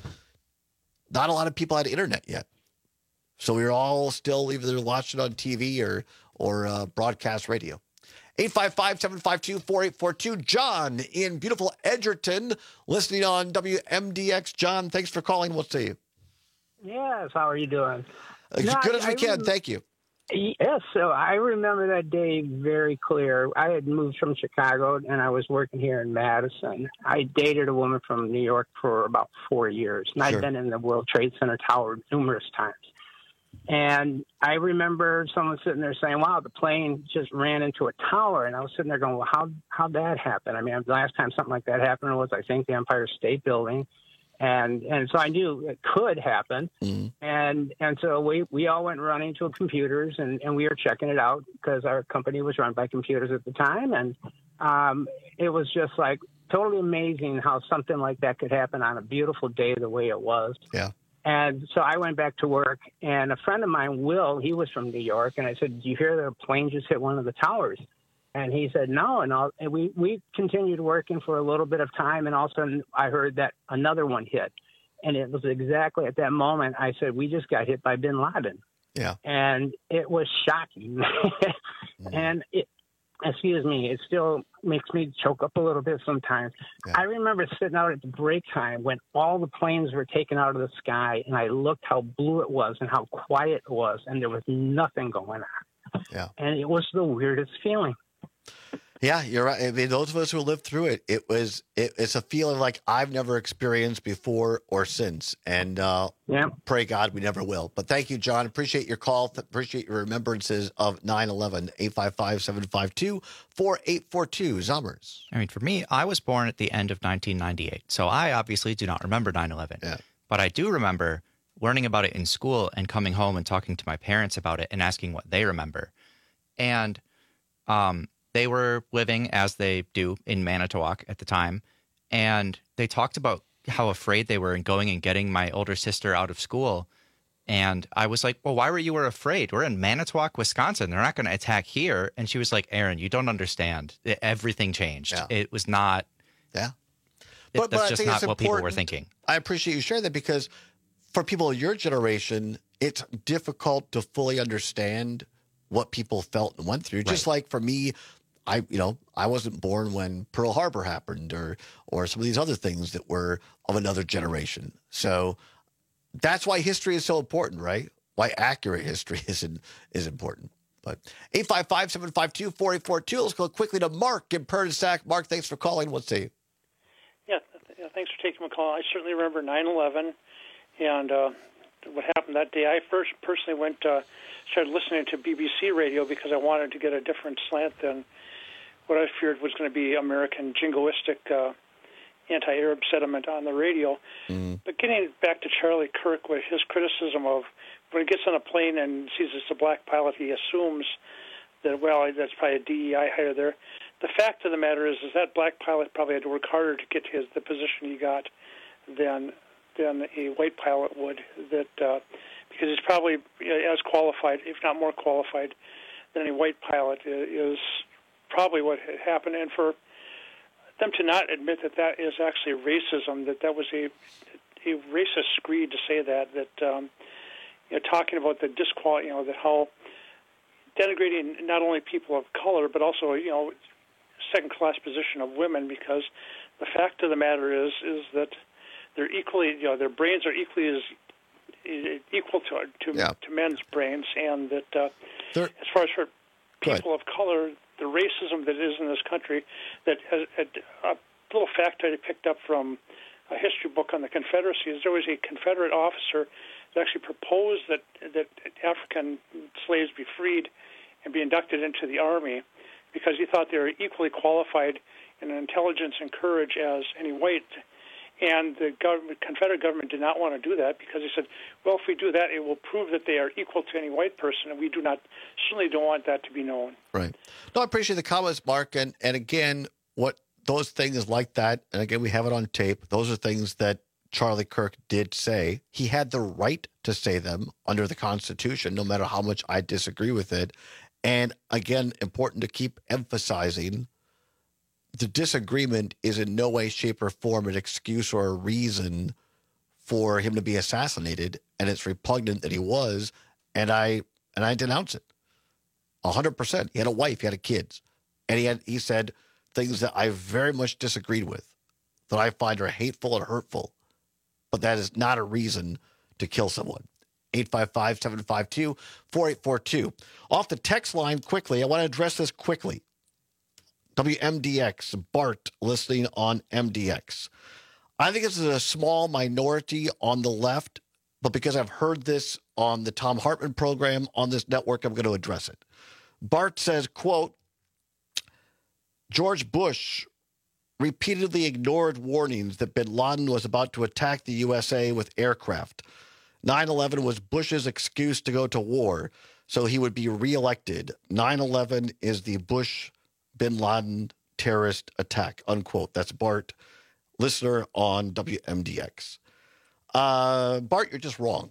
not a lot of people had internet yet. So we were all still either watching on T V or, or uh, broadcast radio. eight five five, seven five two, four eight four two. John in beautiful Edgerton, listening on W M D X. John, thanks for calling. We'll see you. Yes, how are you doing? As no, good as we I, can. I, Thank you. Yes, so I remember that day very clear. I had moved from Chicago, and I was working here in Madison. I dated a woman from New York for about four years, and sure. I'd been in the World Trade Center tower numerous times. And I remember someone sitting there saying, wow, the plane just ran into a tower. And I was sitting there going, well, how, how'd that happen? I mean, the last time something like that happened was, I think, the Empire State Building. And and so I knew it could happen. Mm-hmm. And and so we, we all went running to computers, and, and we were checking it out because our company was run by computers at the time. And um, it was just like totally amazing how something like that could happen on a beautiful day the way it was. Yeah. And so I went back to work, and a friend of mine, Will, he was from New York, and I said, did you hear the plane just hit one of the towers? And he said, no. And, all, and we, we continued working for a little bit of time, and all of a sudden I heard that another one hit. And it was exactly at that moment I said, we just got hit by bin Laden. Yeah. And it was shocking. mm. And it, excuse me, it still makes me choke up a little bit sometimes. Yeah. I remember sitting out at the break time when all the planes were taken out of the sky, and I looked how blue it was and how quiet it was, and there was nothing going on. Yeah. And it was the weirdest feeling. Yeah, you're right. I mean, those of us who lived through it, it was it, it's a feeling like I've never experienced before or since. And uh, yeah. pray God we never will. But thank you, John. Appreciate your call. Appreciate your remembrances of nine eleven. eight five five, seven five two, four eight four two. Zommers. I mean, for me, I was born at the end of nineteen ninety-eight. So I obviously do not remember nine eleven. Yeah. But I do remember learning about it in school and coming home and talking to my parents about it and asking what they remember. And um they were living, as they do, in Manitowoc at the time, and they talked about how afraid they were in going and getting my older sister out of school. And I was like, well, why were you afraid? We're in Manitowoc, Wisconsin. They're not going to attack here. And she was like, Aaron, you don't understand. Everything changed. Yeah. It was not. Yeah. But, but that's but just not what people were thinking. I appreciate you sharing that, because for people of your generation, it's difficult to fully understand what people felt and went through. Right. Just like for me, I, you know, I wasn't born when Pearl Harbor happened, or, or some of these other things that were of another generation. So that's why history is so important, right? Why accurate history is in, is important. But eight five five, seven five two, four eight four two. Let's go quickly to Mark in Pernisac. Mark, thanks for calling. What's say? Yeah, th- thanks for taking my call. I certainly remember nine eleven and uh, what happened that day. I first personally went, uh, started listening to B B C radio because I wanted to get a different slant than what I feared was going to be American jingoistic uh, anti-Arab sentiment on the radio. Mm. But getting back to Charlie Kirk with his criticism of when he gets on a plane and sees it's a black pilot, he assumes that, well, that's probably a D E I hire there. The fact of the matter is, is that black pilot probably had to work harder to get to his, the position he got than than a white pilot would, that uh, because he's probably as qualified, if not more qualified, than a white pilot is probably what had happened. And for them to not admit that that is actually racism, that that was a a racist screed to say that, that um, you know, talking about the disqual, you know, that how denigrating not only people of color but also, you know, second-class position of women, because the fact of the matter is is that they're equally, you know, their brains are equally as equal to to, yeah. to men's brains, and that uh, as far as for people of color, the racism that is in this country, that has, a little fact I picked up from a history book on the Confederacy is there was a Confederate officer that actually proposed that that African slaves be freed and be inducted into the Army because he thought they were equally qualified in intelligence and courage as any white. And the government, Confederate government did not want to do that because they said, well, if we do that, it will prove that they are equal to any white person, and we do not, certainly don't want that to be known. Right. No, I appreciate the comments, Mark. And, and again, what those things like that, and again, we have it on tape, those are things that Charlie Kirk did say. He had the right to say them under the Constitution, no matter how much I disagree with it. And again, important to keep emphasizing, the disagreement is in no way, shape, or form an excuse or a reason for him to be assassinated, and it's repugnant that he was, and I and I denounce it a hundred percent. He had a wife, he had a kids, and he had he said things that I very much disagreed with, that I find are hateful and hurtful, but that is not a reason to kill someone. eight five five, seven five two, four eight four two. Off the text line quickly, I want to address this quickly. W M D X, Bart, listening on M D X. I think this is a small minority on the left, but because I've heard this on the Thom Hartmann program on this network, I'm going to address it. Bart says, quote, George Bush repeatedly ignored warnings that bin Laden was about to attack the U S A with aircraft. nine eleven was Bush's excuse to go to war, so he would be reelected. nine eleven is the Bush bin Laden terrorist attack, unquote. That's Bart, listener on W M D X. Uh, Bart, you're just wrong.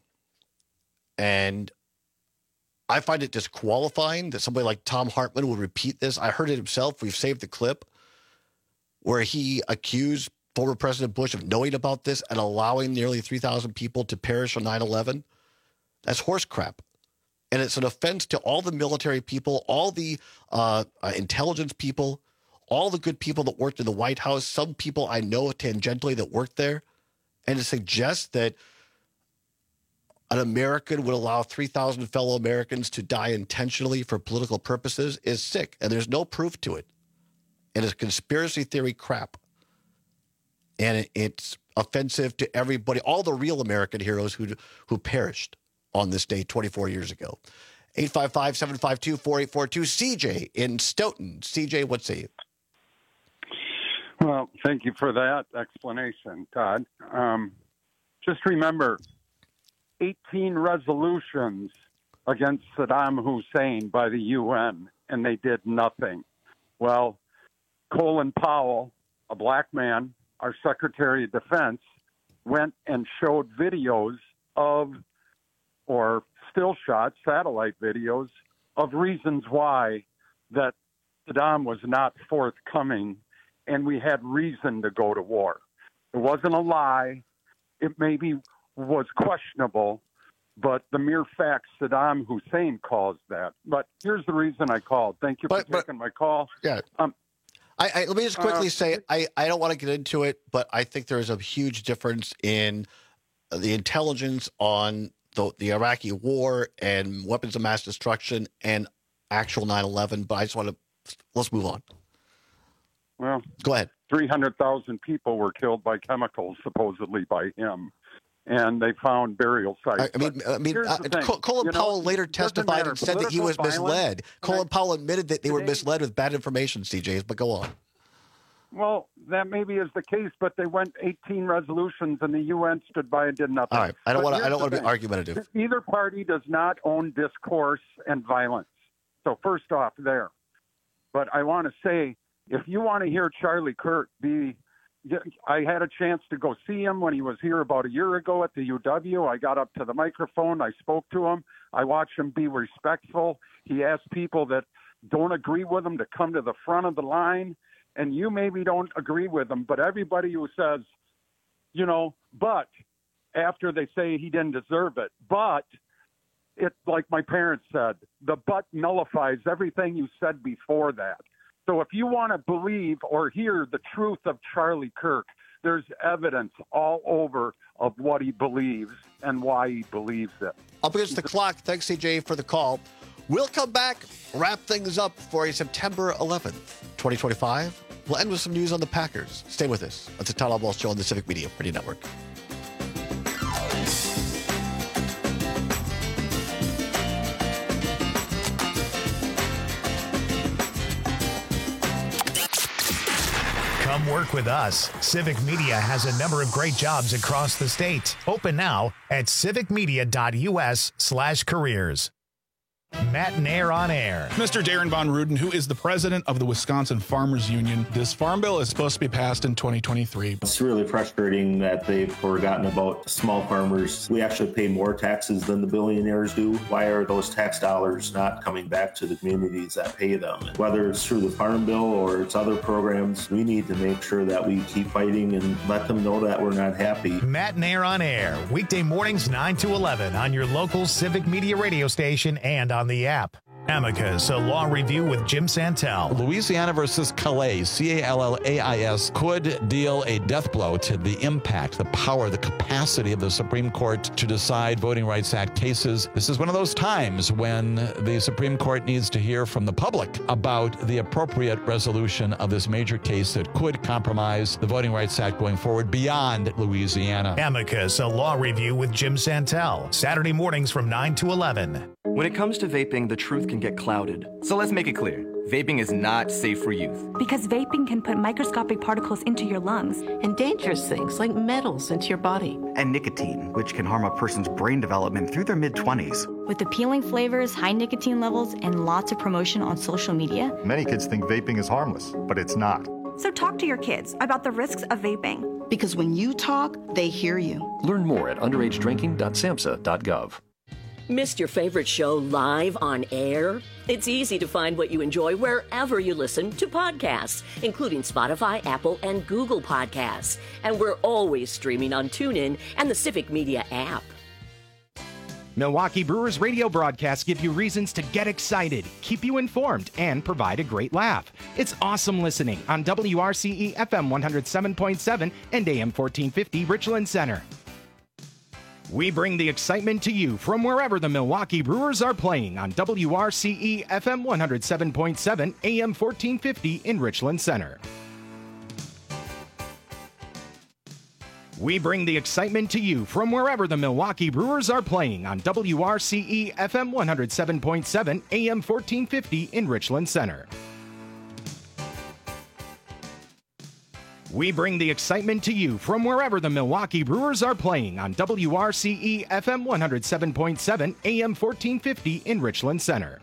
And I find it disqualifying that somebody like Thom Hartmann would repeat this. I heard it himself. We've saved the clip where he accused former President Bush of knowing about this and allowing nearly three thousand people to perish on nine eleven. That's horse crap. And it's an offense to all the military people, all the uh, uh, intelligence people, all the good people that worked in the White House, some people I know tangentially that worked there. And to suggest that an American would allow three thousand fellow Americans to die intentionally for political purposes is sick. And there's no proof to it. And it's conspiracy theory crap. And it's offensive to everybody, all the real American heroes who who perished on this day twenty-four years ago. eight five five, seven five two, four eight four two. C J in Stoughton. C J, what say you? Well, thank you for that explanation, Todd. Um, just remember, eighteen resolutions against Saddam Hussein by the U N, and they did nothing. Well, Colin Powell, a black man, our Secretary of Defense, went and showed videos of, or still shot, satellite videos of reasons why that Saddam was not forthcoming, and we had reason to go to war. It wasn't a lie. It maybe was questionable, but the mere fact Saddam Hussein caused that. But here's the reason I called. Thank you for but, taking but, my call. Yeah. Um, I, I, let me just quickly uh, say, I, I don't want to get into it, but I think there is a huge difference in the intelligence on the, the Iraqi war and weapons of mass destruction and actual nine eleven. But I just want to, let's move on. Well, go ahead. three hundred thousand people were killed by chemicals, supposedly by him. And they found burial sites. I mean, I mean, uh, Colin you Powell know, later testified and said that he was misled. Colin Powell admitted that they today, were misled with bad information, C J, but go on. Well, that maybe is the case, but they went eighteen resolutions and the U N stood by and did nothing. All right, I don't want to. I don't want to be argumentative. Either party does not own discourse and violence. So first off, there. But I want to say, if you want to hear Charlie Kirk be. I had a chance to go see him when he was here about a year ago at the U W. I got up to the microphone. I spoke to him. I watched him be respectful. He asked people that don't agree with him to come to the front of the line. And you maybe don't agree with him, but everybody who says, you know, but after they say he didn't deserve it, but it, like my parents said, the but nullifies everything you said before that. So if you want to believe or hear the truth of Charlie Kirk, there's evidence all over of what he believes and why he believes it. Up against the clock. Thanks, C J, for the call. We'll come back, wrap things up for a September eleventh, twenty twenty-five. We'll end with some news on the Packers. Stay with us. It's a Todd Albaugh Show on the Civic Media Radio Network. Come work with us. Civic Media has a number of great jobs across the state. Open now at civicmedia.us slash careers. Matt and Air on Air. Mister Darren Von Ruden, who is the president of the Wisconsin Farmers Union. This farm bill is supposed to be passed in twenty twenty-three. It's really frustrating that they've forgotten about small farmers. We actually pay more taxes than the billionaires do. Why are those tax dollars not coming back to the communities that pay them? Whether it's through the farm bill or it's other programs, we need to make sure that we keep fighting and let them know that we're not happy. Matt and Air on Air, weekday mornings nine to eleven on your local Civic Media radio station and on the app. Amicus, a law review with Jim Santel. Louisiana versus Calais, C A L L A I S, could deal a death blow to the impact, the power, the capacity of the Supreme Court to decide Voting Rights Act cases. This is one of those times when the Supreme Court needs to hear from the public about the appropriate resolution of this major case that could compromise the Voting Rights Act going forward beyond Louisiana. Amicus, a law review with Jim Santel. Saturday mornings from nine to eleven. When it comes to vaping, the truth can get clouded. So let's make it clear. Vaping is not safe for youth. Because vaping can put microscopic particles into your lungs. And dangerous things like metals into your body. And nicotine, which can harm a person's brain development through their mid-twenties. With appealing flavors, high nicotine levels, and lots of promotion on social media. Many kids think vaping is harmless, but it's not. So talk to your kids about the risks of vaping. Because when you talk, they hear you. Learn more at underage drinking dot samhsa dot gov. Missed your favorite show live on air? It's easy to find what you enjoy wherever you listen to podcasts, including Spotify, Apple, and Google Podcasts. And we're always streaming on TuneIn and the Civic Media app. Milwaukee Brewers radio broadcasts give you reasons to get excited, keep you informed, and provide a great laugh. It's awesome listening on W R C E F M one oh seven point seven and A M fourteen fifty Richland Center. We bring the excitement to you from wherever the Milwaukee Brewers are playing on W R C E F M one oh seven point seven A M fourteen fifty in Richland Center. We bring the excitement to you from wherever the Milwaukee Brewers are playing on W R C E F M one oh seven point seven A M fourteen fifty in Richland Center. We bring the excitement to you from wherever the Milwaukee Brewers are playing on W R C E F M one oh seven point seven A M fourteen fifty in Richland Center.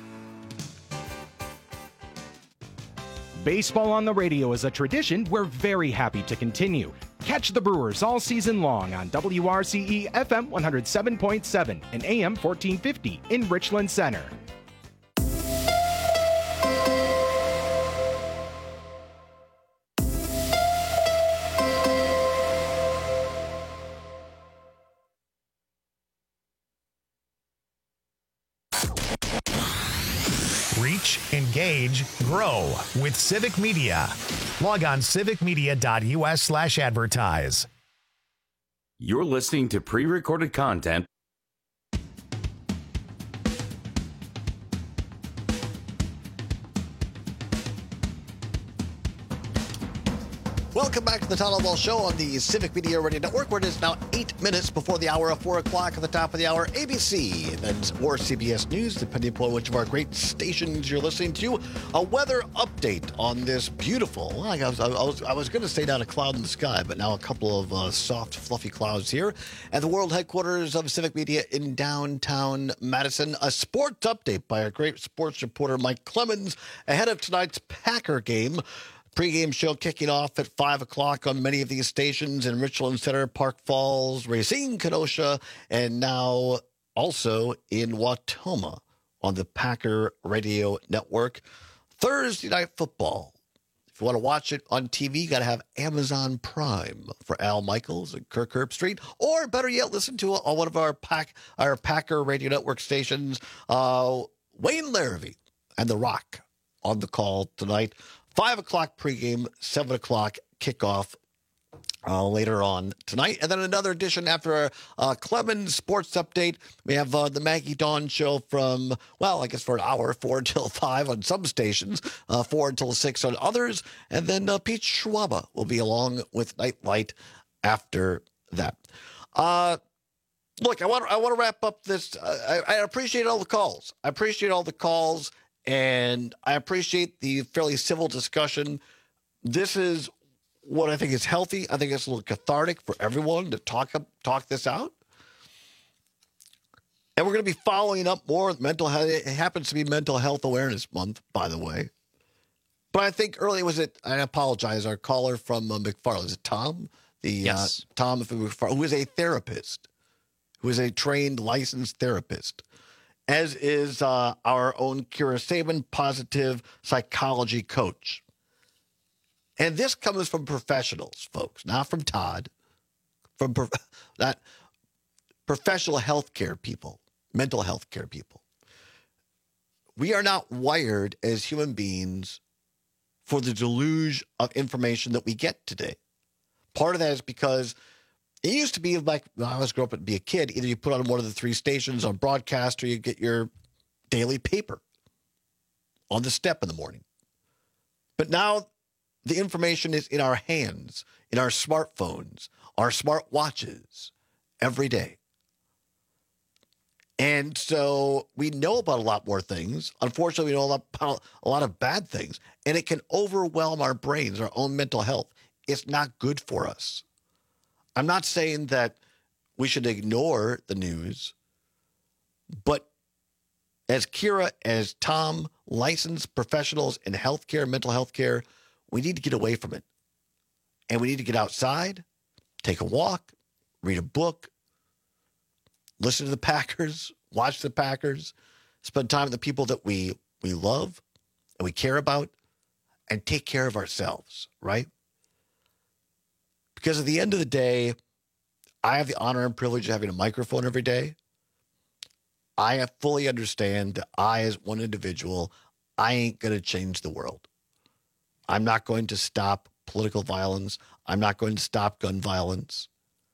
Baseball on the radio is a tradition we're very happy to continue. Catch the Brewers all season long on W R C E F M one oh seven point seven and A M fourteen fifty in Richland Center. Reach, engage, grow with Civic Media. Log on civicmedia.us slash advertise. You're listening to pre-recorded content. Welcome back to the Todd Ball Show on the Civic Media Radio Network, where it is now eight minutes before the hour of four o'clock. At the top of the hour, A B C, then or C B S News, depending upon which of our great stations you're listening to. A weather update on this beautiful, well, I was, I was, I was going to say down a cloud in the sky, but now a couple of uh, soft, fluffy clouds here. At the world headquarters of Civic Media in downtown Madison, a sports update by our great sports reporter, Mike Clemens, ahead of tonight's Packer game. Pre-game show kicking off at five o'clock on many of these stations in Richland Center, Park Falls, Racine, Kenosha, and now also in Wautoma on the Packer Radio Network. Thursday Night Football. If you want to watch it on T V, you got to have Amazon Prime for Al Michaels and Kirk Herbstreit, or better yet, listen to it on one of our Pack, our Packer Radio Network stations. Uh, Wayne Larrivee and The Rock on the call tonight. Five o'clock pregame, seven o'clock kickoff uh, later on tonight. And then another edition after our uh, Clemens Sports Update. We have uh, the Maggie Dawn Show from, well, I guess for an hour, four until five on some stations, uh, four until six on others. And then uh, Pete Schwaba will be along with Nightlight after that. Uh, look, I want, I want to wrap up this. Uh, I, I appreciate all the calls. I appreciate all the calls. And I appreciate the fairly civil discussion. This is what I think is healthy. I think it's a little cathartic for everyone to talk talk this out. And we're going to be following up more with mental health. It happens to be Mental Health Awareness Month, by the way. But I think earlier was it, I apologize, our caller from uh, McFarland, is it Tom? The Yes. uh, Tom from McFarland, who is a therapist, who is a trained, licensed therapist, as is uh, our own Kira Sabin, positive psychology coach. And this comes from professionals, folks, not from Todd, from pro- not professional healthcare people, mental health care people. We are not wired as human beings for the deluge of information that we get today. Part of that is because it used to be like when I was growing up and be a kid, either you put on one of the three stations on broadcast or you get your daily paper on the step in the morning. But now the information is in our hands, in our smartphones, our smart watches every day. And so we know about a lot more things. Unfortunately, we know about a lot of bad things, and it can overwhelm our brains, our own mental health. It's not good for us. I'm not saying that we should ignore the news, but as Kira, as Tom, licensed professionals in healthcare, mental health care, we need to get away from it. And we need to get outside, take a walk, read a book, listen to the Packers, watch the Packers, spend time with the people that we, we love and we care about, and take care of ourselves, right? Because at the end of the day, I have the honor and privilege of having a microphone every day. I fully understand that I, as one individual, I ain't going to change the world. I'm not going to stop political violence. I'm not going to stop gun violence.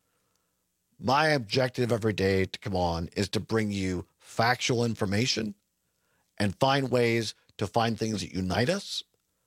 My objective every day to come on is to bring you factual information and find ways to find things that unite us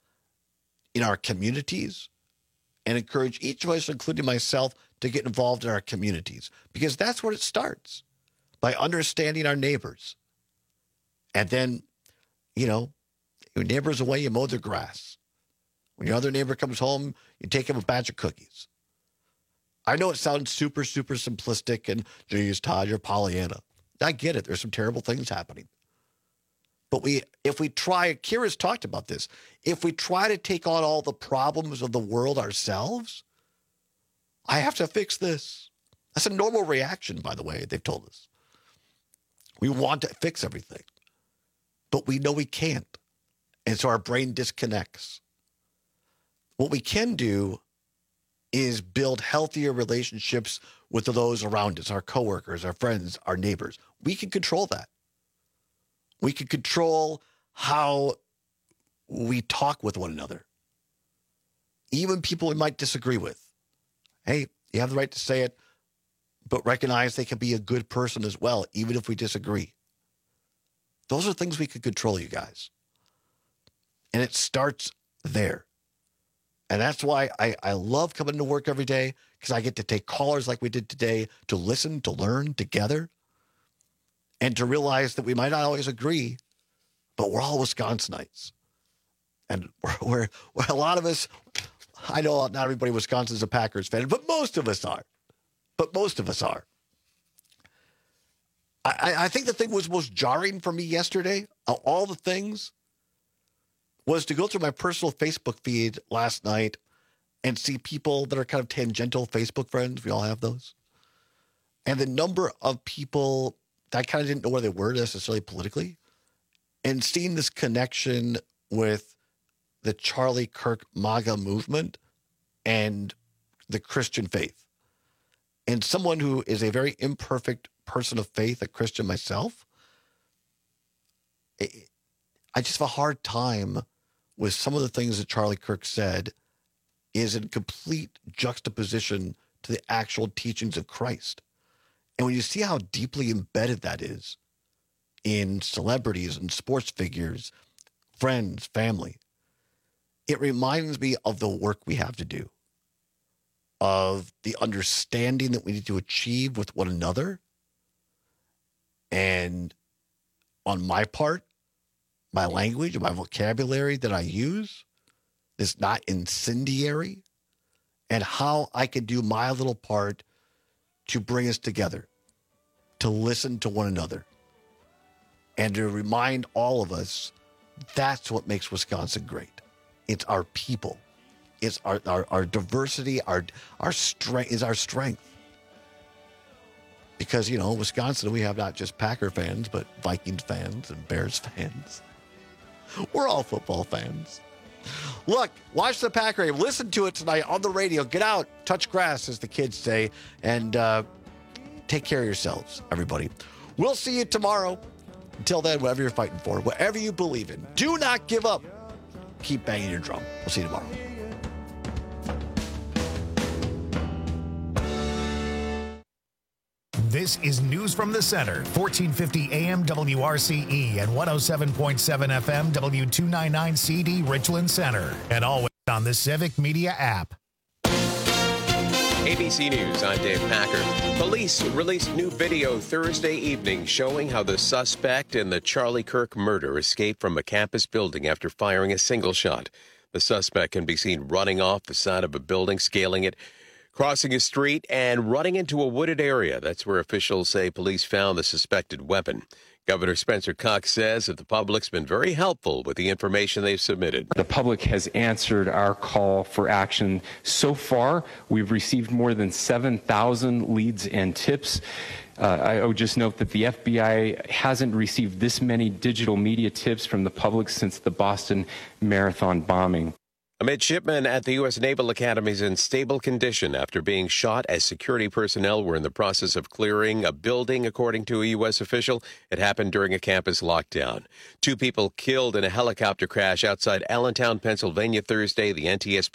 in our communities and encourage each of us, including myself, to get involved in our communities, because that's where it starts, by understanding our neighbors. And then, you know, your neighbor's away, you mow their grass. When your other neighbor comes home, you take him a batch of cookies. I know it sounds super, super simplistic and, geez, Todd, you're Pollyanna. I get it. There's some terrible things happening. But we, if we try, Kira's talked about this, if we try to take on all the problems of the world ourselves, I have to fix this. That's a normal reaction, by the way, they've told us. We want to fix everything, but we know we can't. And so our brain disconnects. What we can do is build healthier relationships with those around us, our coworkers, our friends, our neighbors. We can control that. We can control how we talk with one another. Even people we might disagree with. Hey, you have the right to say it, but recognize they can be a good person as well, even if we disagree. Those are things we can control, you guys. And it starts there. And that's why I, I love coming to work every day, because I get to take callers like we did today to listen, to learn together, and to realize that we might not always agree, but we're all Wisconsinites. And we're, we're, we're a lot of us, I know not everybody in Wisconsin is a Packers fan, but most of us are. But most of us are. I, I think the thing was most jarring for me yesterday, of all the things, was to go through my personal Facebook feed last night and see people that are kind of tangential Facebook friends. We all have those. And the number of people that I kind of didn't know where they were necessarily politically, and seeing this connection with the Charlie Kirk MAGA movement and the Christian faith. And someone who is a very imperfect person of faith, a Christian myself, I just have a hard time with some of the things that Charlie Kirk said is in complete juxtaposition to the actual teachings of Christ. And when you see how deeply embedded that is in celebrities and sports figures, friends, family, it reminds me of the work we have to do, of the understanding that we need to achieve with one another. And on my part, my language and my vocabulary that I use is not incendiary, and how I can do my little part to bring us together, to listen to one another, and to remind all of us that's what makes Wisconsin great. It's our people. It's our, our, our diversity, our our strength is our strength. Because, you know, Wisconsin, we have not just Packer fans, but Vikings fans and Bears fans. We're all football fans. Look, watch the Packer game. Listen to it tonight on the radio. Get out, touch grass, as the kids say, and uh, take care of yourselves, everybody. We'll see you tomorrow. Until then, whatever you're fighting for, whatever you believe in, do not give up. Keep banging your drum. We'll see you tomorrow. This is News from the Center, fourteen fifty A M W R C E and one oh seven point seven F M W two ninety-nine C D Richland Center. And always on the Civic Media app. A B C News, I'm Dave Packer. Police released new video Thursday evening showing how the suspect in the Charlie Kirk murder escaped from a campus building after firing a single shot. The suspect can be seen running off the side of a building, scaling it, crossing a street, and running into a wooded area. That's where officials say police found the suspected weapon. Governor Spencer Cox says that the public's been very helpful with the information they've submitted. The public has answered our call for action. So far, we've received more than seven thousand leads and tips. Uh, I would just note that the F B I hasn't received this many digital media tips from the public since the Boston Marathon bombing. A midshipman at the U S Naval Academy is in stable condition after being shot as security personnel were in the process of clearing a building, according to a U S official. It happened during a campus lockdown. Two people killed in a helicopter crash outside Allentown, Pennsylvania Thursday. The N T S B